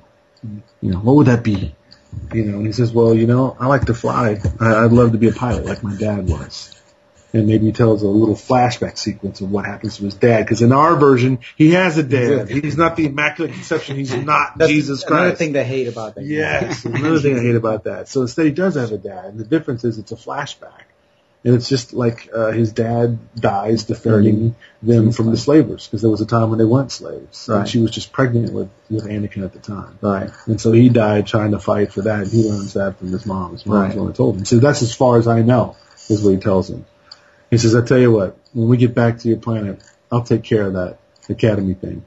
What would that be? And he says, well, I like to fly. I'd love to be a pilot like my dad was. And maybe he tells a little flashback sequence of what happens to his dad. Because in our version, he has a dad. He's not the Immaculate Conception. He's not Jesus Christ. Another thing they hate about that. Yes, another thing I hate about that. So instead he does have a dad. And the difference is it's a flashback. And it's just like his dad dies defending them from the slavers. Because there was a time when they weren't slaves. Right. And she was just pregnant with Anakin at the time. Right. And so he died trying to fight for that. And he learns that from his mom. His mom's the one who told him. So that's as far as I know, is what he tells him. He says, I tell you what, when we get back to your planet, I'll take care of that academy thing.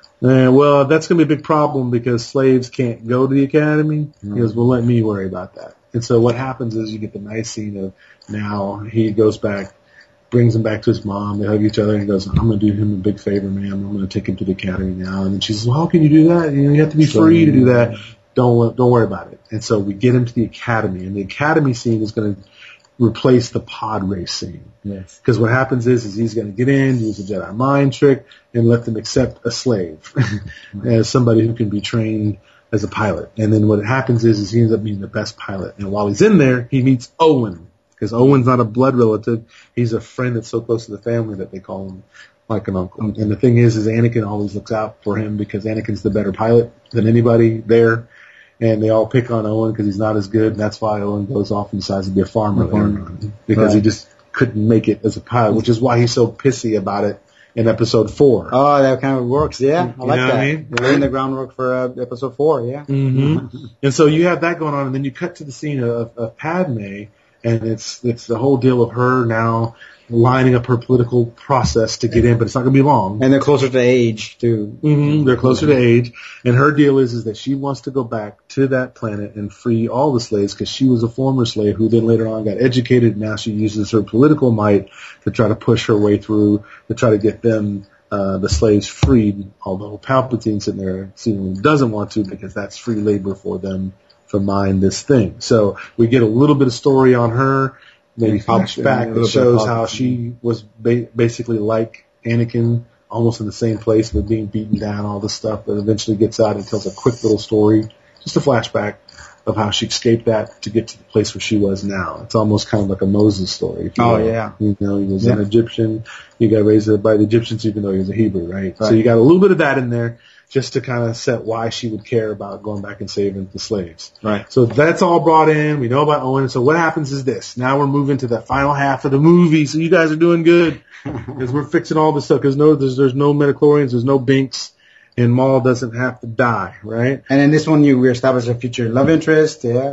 Well, that's going to be a big problem because slaves can't go to the academy. He goes, well, let me worry about that. And so what happens is you get the nice scene of now he goes back, brings him back to his mom. They hug each other and he goes, I'm going to do him a big favor, ma'am. I'm going to take him to the academy now. And she says, well, how can you do that? You have to be free to do that. Don't worry about it. And so we get him to the academy, and the academy scene is going to replace the pod race scene. Yes. Because what happens is he's going to get in, use a Jedi mind trick, and let them accept a slave as somebody who can be trained as a pilot. And then what happens is he ends up being the best pilot. And while he's in there, he meets Owen. Because Owen's not a blood relative. He's a friend that's so close to the family that they call him like an uncle. And the thing is Anakin always looks out for him because Anakin's the better pilot than anybody there. And they all pick on Owen because he's not as good, and that's why Owen goes off and decides to be a farmer later on, because he just couldn't make it as a pilot, which is why he's so pissy about it in episode 4. Oh, that kind of works, yeah. I like that. I mean? They're laying the groundwork for episode 4, yeah. Mm-hmm. And so you have that going on, and then you cut to the scene of Padme, and it's the whole deal of her now lining up her political process to get in, but it's not going to be long. And they're closer to age, too. Mm-hmm. They're closer to age. And her deal is that she wants to go back to that planet and free all the slaves because she was a former slave who then later on got educated. Now she uses her political might to try to push her way through to try to get them, the slaves freed, although Palpatine sitting there seemingly doesn't want to because that's free labor for them to mine this thing. So we get a little bit of story on her. Maybe flashback that shows how she was basically like Anakin, almost in the same place, but being beaten down, all this stuff, but eventually gets out and tells a quick little story, just a flashback of how she escaped that to get to the place where she was now. It's almost kind of like a Moses story. If you will. Yeah. He was an Egyptian. He got raised by the Egyptians even though he was a Hebrew, right? So you got a little bit of that in there, just to kind of set why she would care about going back and saving the slaves. Right. So that's all brought in. We know about Owen. So what happens is this. Now we're moving to the final half of the movie. So you guys are doing good because we're fixing all this stuff. Because there's no midichlorians, there's no Binks, and Maul doesn't have to die, right? And in this one, we established a future love interest, yeah.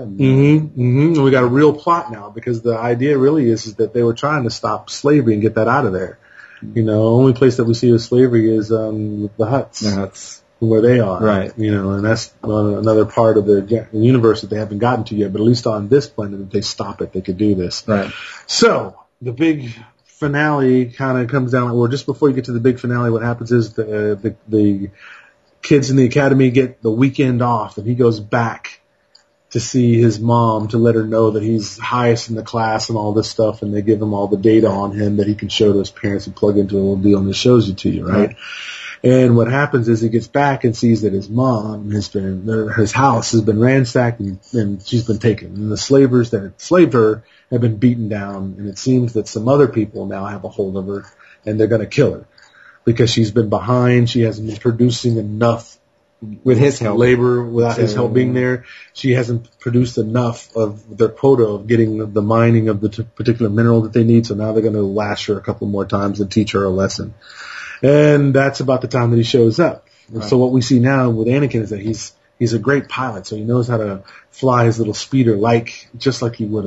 And we got a real plot now because the idea really is that they were trying to stop slavery and get that out of there. Only place that we see of slavery is the Hutts. The Hutts. Where they are. Right. And that's another part of the universe that they haven't gotten to yet, but at least on this planet, if they stop it, they could do this. Right. So, the big finale kind of comes down, or just before you get to the big finale, what happens is the kids in the academy get the weekend off, and he goes back to see his mom to let her know that he's highest in the class and all this stuff, and they give him all the data on him that he can show to his parents and plug into a little deal, and it shows it to you, right? And what happens is he gets back and sees that his mom his house has been ransacked and she's been taken. And the slavers that enslaved her have been beaten down. And it seems that some other people now have a hold of her and they're going to kill her because she's been behind. She hasn't been producing enough with his help. Labor without his help being there. She hasn't produced enough of their quota of getting the mining of the particular mineral that they need. So now they're going to lash her a couple more times and teach her a lesson. And that's about the time that he shows up. Right. So what we see now with Anakin is that he's a great pilot, so he knows how to fly his little speeder just like he would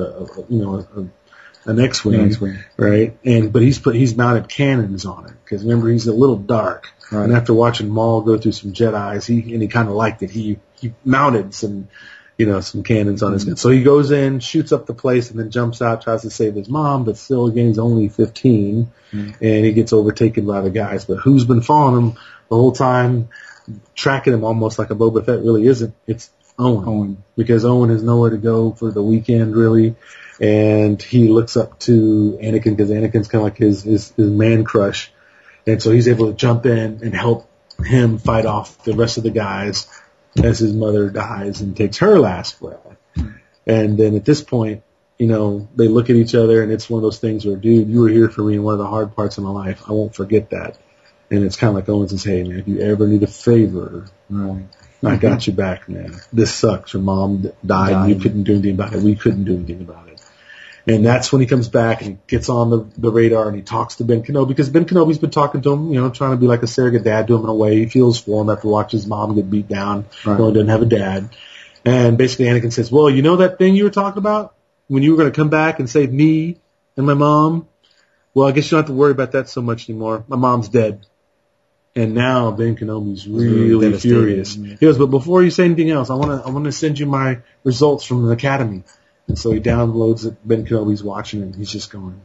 an X-wing, right? But he's mounted cannons on it because remember he's a little dark. Right. And after watching Maul go through some Jedi's, he kind of liked it. He mounted some some cannons on his gun. So he goes in, shoots up the place, and then jumps out, tries to save his mom, but still, again, he's only 15, and he gets overtaken by the guys. But who's been following him the whole time, tracking him almost like a Boba Fett really isn't? It's Owen. Because Owen has nowhere to go for the weekend, really, and he looks up to Anakin because Anakin's kind of like his man crush, and so he's able to jump in and help him fight off the rest of the guys as his mother dies and takes her last breath. And then at this point, they look at each other, and it's one of those things where, dude, you were here for me in one of the hard parts of my life. I won't forget that. And it's kind of like Owen says, hey, man, if you ever need a favor, I got you back, man. This sucks. Your mom died, and you couldn't do anything about it. We couldn't do anything about it. And that's when he comes back and he gets on the radar and he talks to Ben Kenobi, because Ben Kenobi's been talking to him, trying to be like a surrogate dad to him in a way. He feels for him after watching his mom get beat down. Right. He doesn't have a dad. And basically Anakin says, well, that thing you were talking about when you were going to come back and save me and my mom? Well, I guess you don't have to worry about that so much anymore. My mom's dead. And now Ben Kenobi's really furious. He goes, but before you say anything else, I want to send you my results from the academy. And so he downloads it. Ben Kenobi's watching it, and he's just going,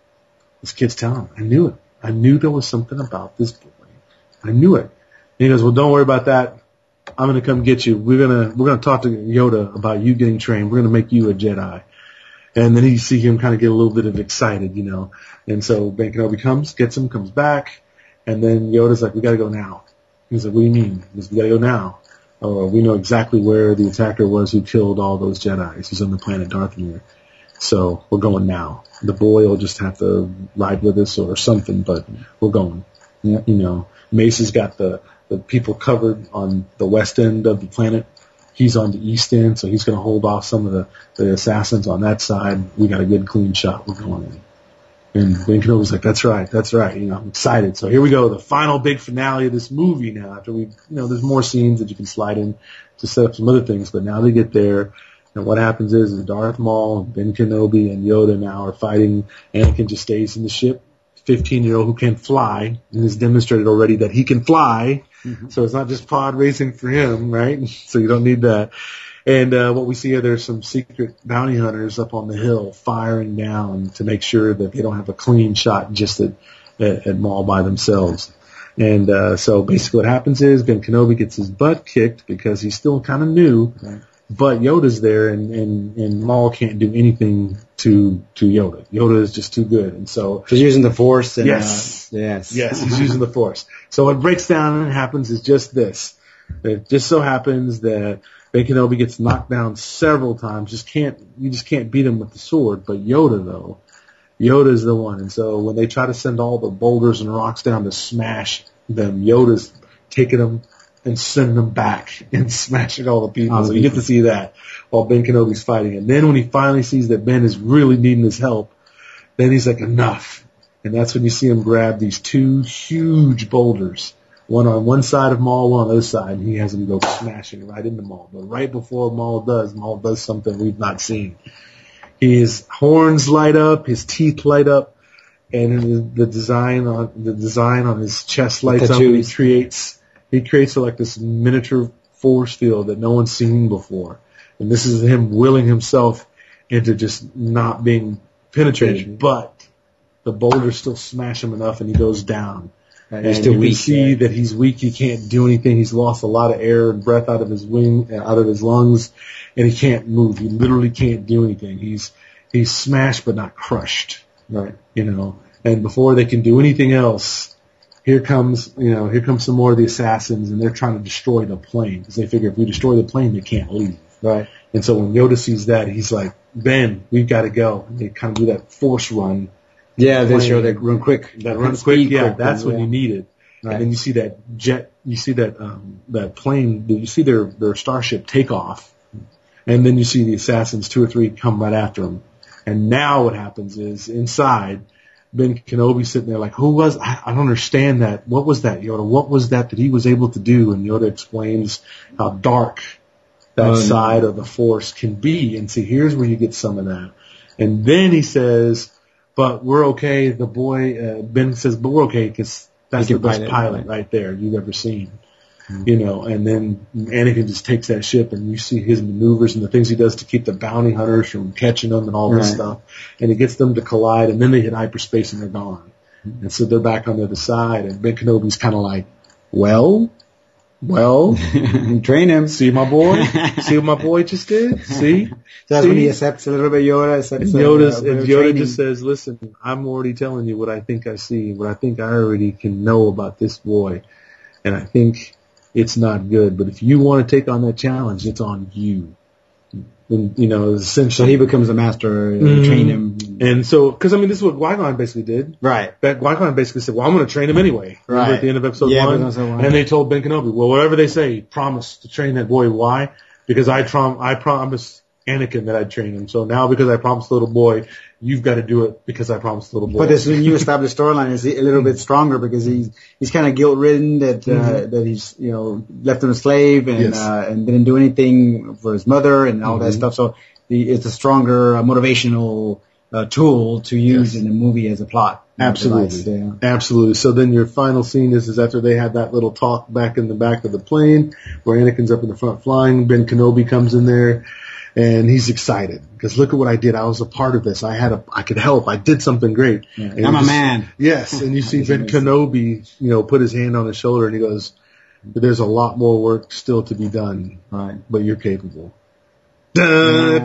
this kid's telling him, I knew it. I knew there was something about this boy. I knew it. And he goes, well, don't worry about that. I'm going to come get you. We're going to talk to Yoda about you getting trained. We're going to make you a Jedi. And then you see him kind of get a little bit of excited, And so Ben Kenobi gets him, comes back. And then Yoda's like, we got to go now. He's like, what do you mean? He goes, we got to go now. Oh, we know exactly where the attacker was who killed all those Jedis. He's on the planet Dathomir. So we're going now. The boy will just have to ride with us or something, but we're going. Yeah. Mace has got the people covered on the west end of the planet. He's on the east end, so he's going to hold off some of the assassins on that side. We got a good clean shot. We're going in. And Ben Kenobi's like, that's right. I'm excited. So here we go, the final big finale of this movie now. After there's more scenes that you can slide in to set up some other things, but now they get there, and what happens is Darth Maul, Ben Kenobi, and Yoda now are fighting. Anakin just stays in the ship. 15-year-old who can fly, and has demonstrated already that he can fly. Mm-hmm. So it's not just pod racing for him, right? So you don't need that. And what we see are there's some secret bounty hunters up on the hill firing down to make sure that they don't have a clean shot just at Maul by themselves. And so basically what happens is Ben Kenobi gets his butt kicked because he's still kind of new, but Yoda's there, and Maul can't do anything to Yoda. Yoda is just too good. And so he's using the Force. And, yes, he's using the Force. So what breaks down and happens is just this. It just so happens that Ben Kenobi gets knocked down several times. You just can't beat him with the sword. But Yoda's the one. And so when they try to send all the boulders and rocks down to smash them, Yoda's taking them and sending them back and smashing all the people. So you get to see that while Ben Kenobi's fighting. And then when he finally sees that Ben is really needing his help, then he's like, enough. And that's when you see him grab these two huge boulders. One on one side of Maul, one on the other side, and he has him go smashing right into Maul. But right before Maul does something we've not seen. His horns light up, his teeth light up, and the design on his chest lights up. And he creates like this miniature force field that no one's seen before. And this is him willing himself into just not being penetrated, but the boulders still smash him enough, and he goes down. And you can see that he's weak. He can't do anything. He's lost a lot of air and breath out of his out of his lungs, and he can't move. He literally can't do anything. He's smashed but not crushed. Right. And before they can do anything else, here comes some more of the assassins, and they're trying to destroy the plane because they figure if we destroy the plane, they can't leave. Right. And so when Yoda sees that, he's like, Ben, we've got to go. And they kind of do that force run. Yeah, they show that run quick. Yeah, that's what you needed. Right. And then you see that jet, you see that plane, you see their starship take off, and then you see the assassins, 2 or 3, come right after them. And now what happens is inside, Ben Kenobi sitting there like, I don't understand that. What was that, Yoda? What was that he was able to do? And Yoda explains how dark that side of the Force can be. And see, here's where you get some of that. And then he says, but we're okay. Ben says, but we're okay because that's the best pilot right there you've ever seen. and then Anakin just takes that ship, and you see his maneuvers and the things he does to keep the bounty hunters from catching them and all this stuff, and it gets them to collide, and then they hit hyperspace and they're gone. And so they're back on the other side, and Ben Kenobi's kind of like, well, train him. See my boy? See what my boy just did? See? That's when he accepts a little bit Yoda. Yoda just says, listen, I'm already telling you what I think I see, what I think I already can know about this boy. And I think it's not good. But if you want to take on that challenge, it's on you. And, essentially. So he becomes a master and train him. And so, because this is what Qui-Gon basically did. Right. Qui-Gon basically said, well, I'm going to train him anyway. Right. Remember at the end of episode 1? And they told Ben Kenobi, well, whatever they say, promise to train that boy. Why? Because I promised Anakin that I'd train him. So now because I promised the little boy, you've got to do it because I promised the little boy. But this new established storyline is a little bit stronger because he's kind of guilt-ridden that he's, left him a slave and didn't do anything for his mother and all that stuff. So it's a stronger motivational tool to use in the movie as a plot. Absolutely. Absolutely. So then your final scene is after they have that little talk back in the back of the plane where Anakin's up in the front flying, Ben Kenobi comes in there. And he's excited because look at what I did. I was a part of this. I could help. I did something great. Yeah. I'm a man. Yes. And you see Ben Kenobi, put his hand on his shoulder and he goes, there's a lot more work still to be done. Right. But you're capable. I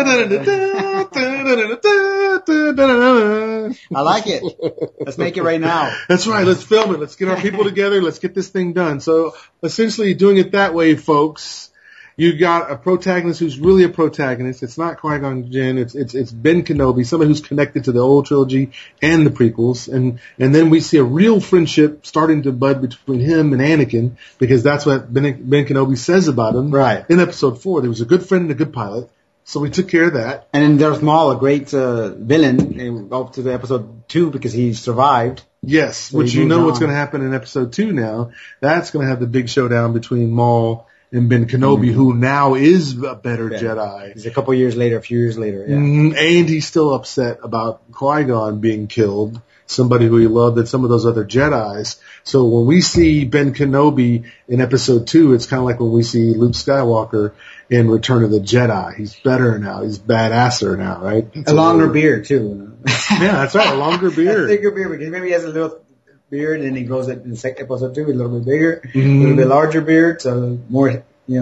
like it. Let's make it right now. That's right. Let's film it. Let's get our people together. Let's get this thing done. So essentially doing it that way, folks. You got a protagonist who's really a protagonist. It's not Qui-Gon Jinn. It's Ben Kenobi, somebody who's connected to the old trilogy and the prequels. And then we see a real friendship starting to bud between him and Anakin because that's what Ben Kenobi says about him. Right. In episode 4, there was a good friend and a good pilot. So we took care of that. And then Darth Maul, a great villain, up to the episode 2 because he survived. Yes, so which what's going to happen in episode 2 now. That's going to have the big showdown between Maul and Ben Kenobi, who now is a better Jedi. He's a few years later, yeah. And he's still upset about Qui-Gon being killed, somebody who he loved and some of those other Jedis. So when we see Ben Kenobi in episode 2, it's kind of like when we see Luke Skywalker in Return of the Jedi. He's better now. He's badasser now, right? A longer beard, too. Yeah, that's right, a longer beard. A thicker beard, because maybe he has a little beard and he grows it in the second episode 2, a little bit bigger, a little bit larger beard, so more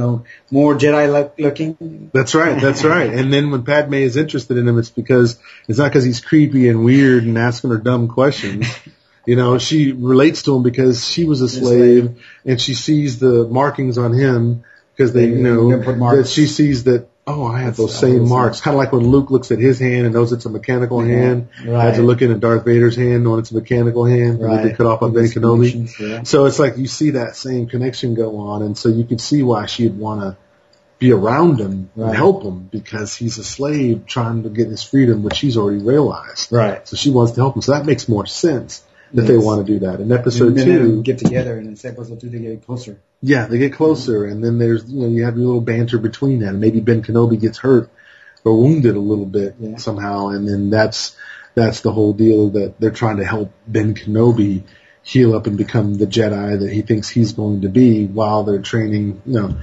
Jedi looking. That's right. And then when Padme is interested in him, it's not because he's creepy and weird and asking her dumb questions. She relates to him because she was a slave and she sees the markings on him because that she sees that, I have those same marks. Kind of like when Luke looks at his hand and knows it's a mechanical hand. Right. After looking at Darth Vader's hand, knowing it's a mechanical hand. Right. They cut off on Ben Kenobi. Yeah. So it's like you see that same connection go on. And so you can see why she'd want to be around him and help him because he's a slave trying to get his freedom, which she's already realized. Right. So she wants to help him. So that makes more sense that they want to do that. In episode 2, get together, and in episode 2 they get closer. Yeah, they get closer, and then there's you have your little banter between that, and maybe Ben Kenobi gets hurt or wounded a little bit somehow, and then that's the whole deal that they're trying to help Ben Kenobi heal up and become the Jedi that he thinks he's going to be while they're training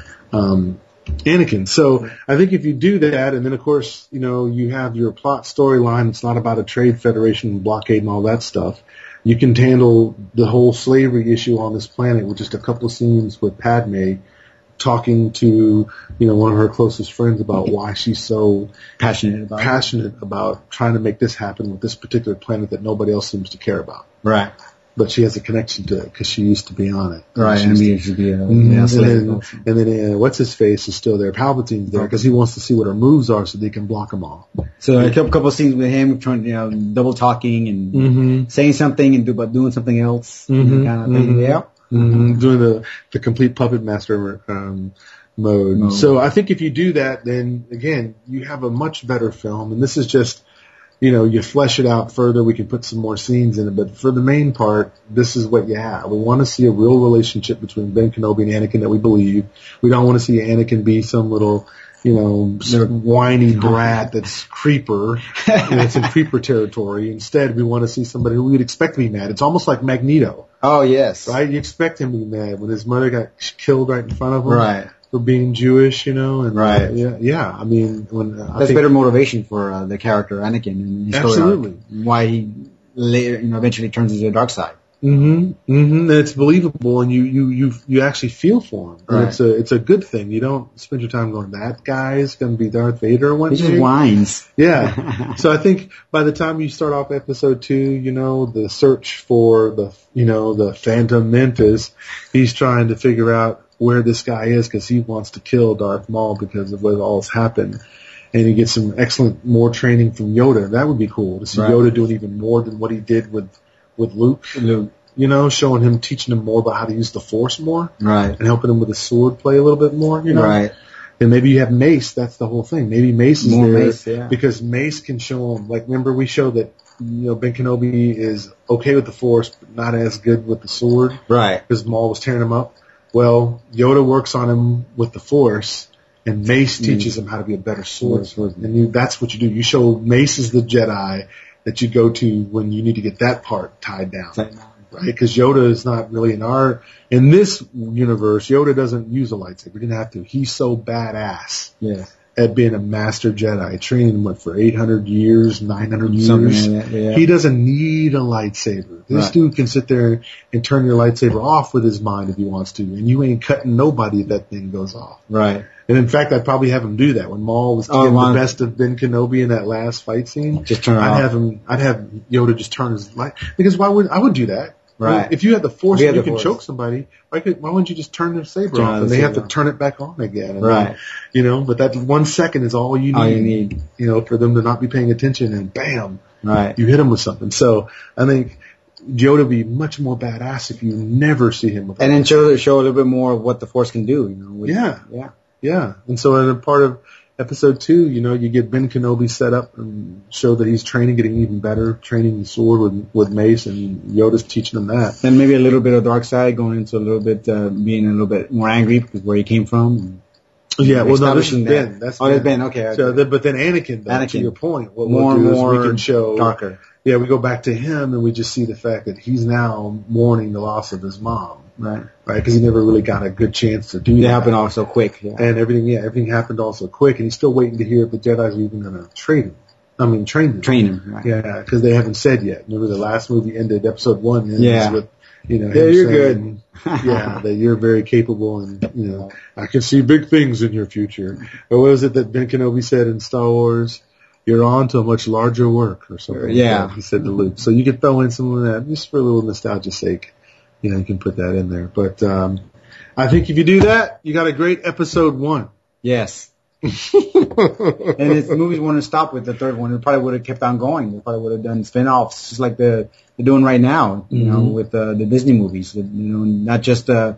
Anakin. So I think if you do that, and then of course you have your plot storyline, it's not about a trade federation blockade and all that stuff. You can handle the whole slavery issue on this planet with just a couple of scenes with Padme talking to, one of her closest friends about why she's so passionate about trying to make this happen with this particular planet that nobody else seems to care about. Right. But she has a connection to it because she used to be on it. Right. And then what's his face is still there. Palpatine's there because he wants to see what her moves are so they can block them all. So a couple of scenes with him trying, double talking and saying something and doing something else. Kind of thing. Yeah. Doing the complete puppet master mode. So I think if you do that, then again you have a much better film. And this is just. You flesh it out further, we can put some more scenes in it, but for the main part, this is what you have. We want to see a real relationship between Ben Kenobi and Anakin that we believe. We don't want to see Anakin be some little, whiny brat that's creeper, it's in creeper territory. Instead, we want to see somebody who we'd expect to be mad. It's almost like Magneto. Oh, yes. Right? You expect him to be mad when his mother got killed right in front of him. Right. For being Jewish, and right. Yeah. I mean, that's better motivation for the character Anakin and his absolutely story, why he later, eventually turns into the dark side. Mm-hmm. Mm-hmm. And it's believable, and you actually feel for him. Right. And it's a good thing. You don't spend your time going, that guy's going to be Darth Vader one day. He just whines. Yeah. So I think by the time you start off episode 2, the search for the Phantom Menace, he's trying to figure out where this guy is because he wants to kill Darth Maul because of what all's happened. And he gets some more training from Yoda. That would be cool to see Yoda doing even more than what he did with Luke. Showing him, teaching him more about how to use the Force more. Right. And helping him with the sword play a little bit more, Right. And maybe you have Mace. That's the whole thing. Maybe Mace is more there Mace, because Mace can show him. Like, remember we showed that, Ben Kenobi is okay with the Force, but not as good with the sword. Right. Because Maul was tearing him up. Well, Yoda works on him with the Force, and Mace teaches him how to be a better swordsman. And that's what you do. You show Mace is the Jedi that you go to when you need to get that part tied down. Right? Because Yoda is not really in this universe, Yoda doesn't use a lightsaber. He didn't have to. He's so badass. Yes. At being a master Jedi, training for 800 years, 900 years. Something like that, yeah. He doesn't need a lightsaber. This dude can sit there and turn your lightsaber off with his mind if he wants to, and you ain't cutting nobody if that thing goes off. Right. And in fact, I'd probably have him do that when Maul was getting the best of Ben Kenobi in that last fight scene. Just turn it off. I'd have Yoda just turn his light, because I would do that. Right. If you had the Force and you can choke somebody, why wouldn't you just turn their saber off and they have to turn it back on again? And right. Then, but that 1 second is all you need. For them to not be paying attention, and bam, right, you hit them with something. So I think Yoda would be much more badass if you never see him with and then show a little bit more of what the Force can do. Yeah. And so in a part of episode 2, you get Ben Kenobi set up and show that he's getting even better, training the sword with Mace, and Yoda's teaching him that. And maybe a little bit of dark side, going into a little bit, being a little bit more angry because where he came from. Yeah, well, no, this is Ben. That's Ben. Okay. So, but then Anakin, to your point, what more we'll do and more is we can show darker. Yeah, we go back to him and we just see the fact that he's now mourning the loss of his mom. Right. Because he never really got a good chance to do that. It happened all so quick. Yeah. And everything happened all so quick, and he's still waiting to hear if the Jedi's are even going to train him. Train him. Right. Yeah, because they haven't said yet. Remember the last movie ended, episode 1 ends with, him you're saying, good. that you're very capable, and, I can see big things in your future. Or what was it that Ben Kenobi said in Star Wars? You're on to a much larger work, or something. Yeah. Like that, he said to Luke. So you can throw in some of that just for a little nostalgia's sake. You can put that in there. But I think if you do that, you got a great episode 1. Yes. And if the movies wanted to stop with the third one, it probably would have kept on going. They probably would have done spin-offs, just like they're doing right now, with the Disney movies. Not just the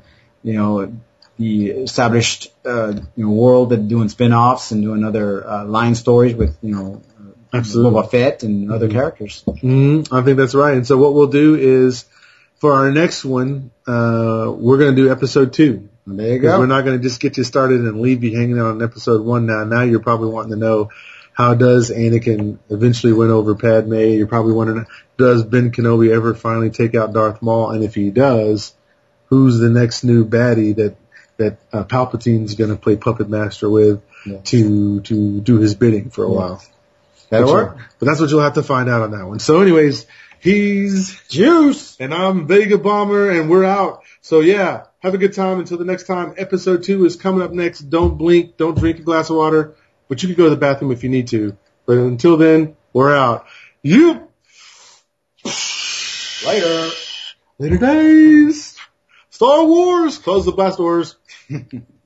established world that doing spin-offs and doing other line stories with Boba Fett and other characters. I think that's right. And so what we'll do is, for our next one, we're going to do episode 2. There you go. We're not going to just get you started and leave you hanging out on episode 1 now. Now you're probably wanting to know, how does Anakin eventually win over Padme? You're probably wondering, does Ben Kenobi ever finally take out Darth Maul? And if he does, who's the next new baddie that Palpatine's going to play puppet master with to do his bidding for a while? That'll work. But that's what you'll have to find out on that one. So anyways, he's Juice, and I'm Vega Bomber, and we're out. So yeah, have a good time until the next time. Episode 2 is coming up next. Don't blink. Don't drink a glass of water, but you can go to the bathroom if you need to. But until then, we're out. Later days. Star Wars. Close the blast doors.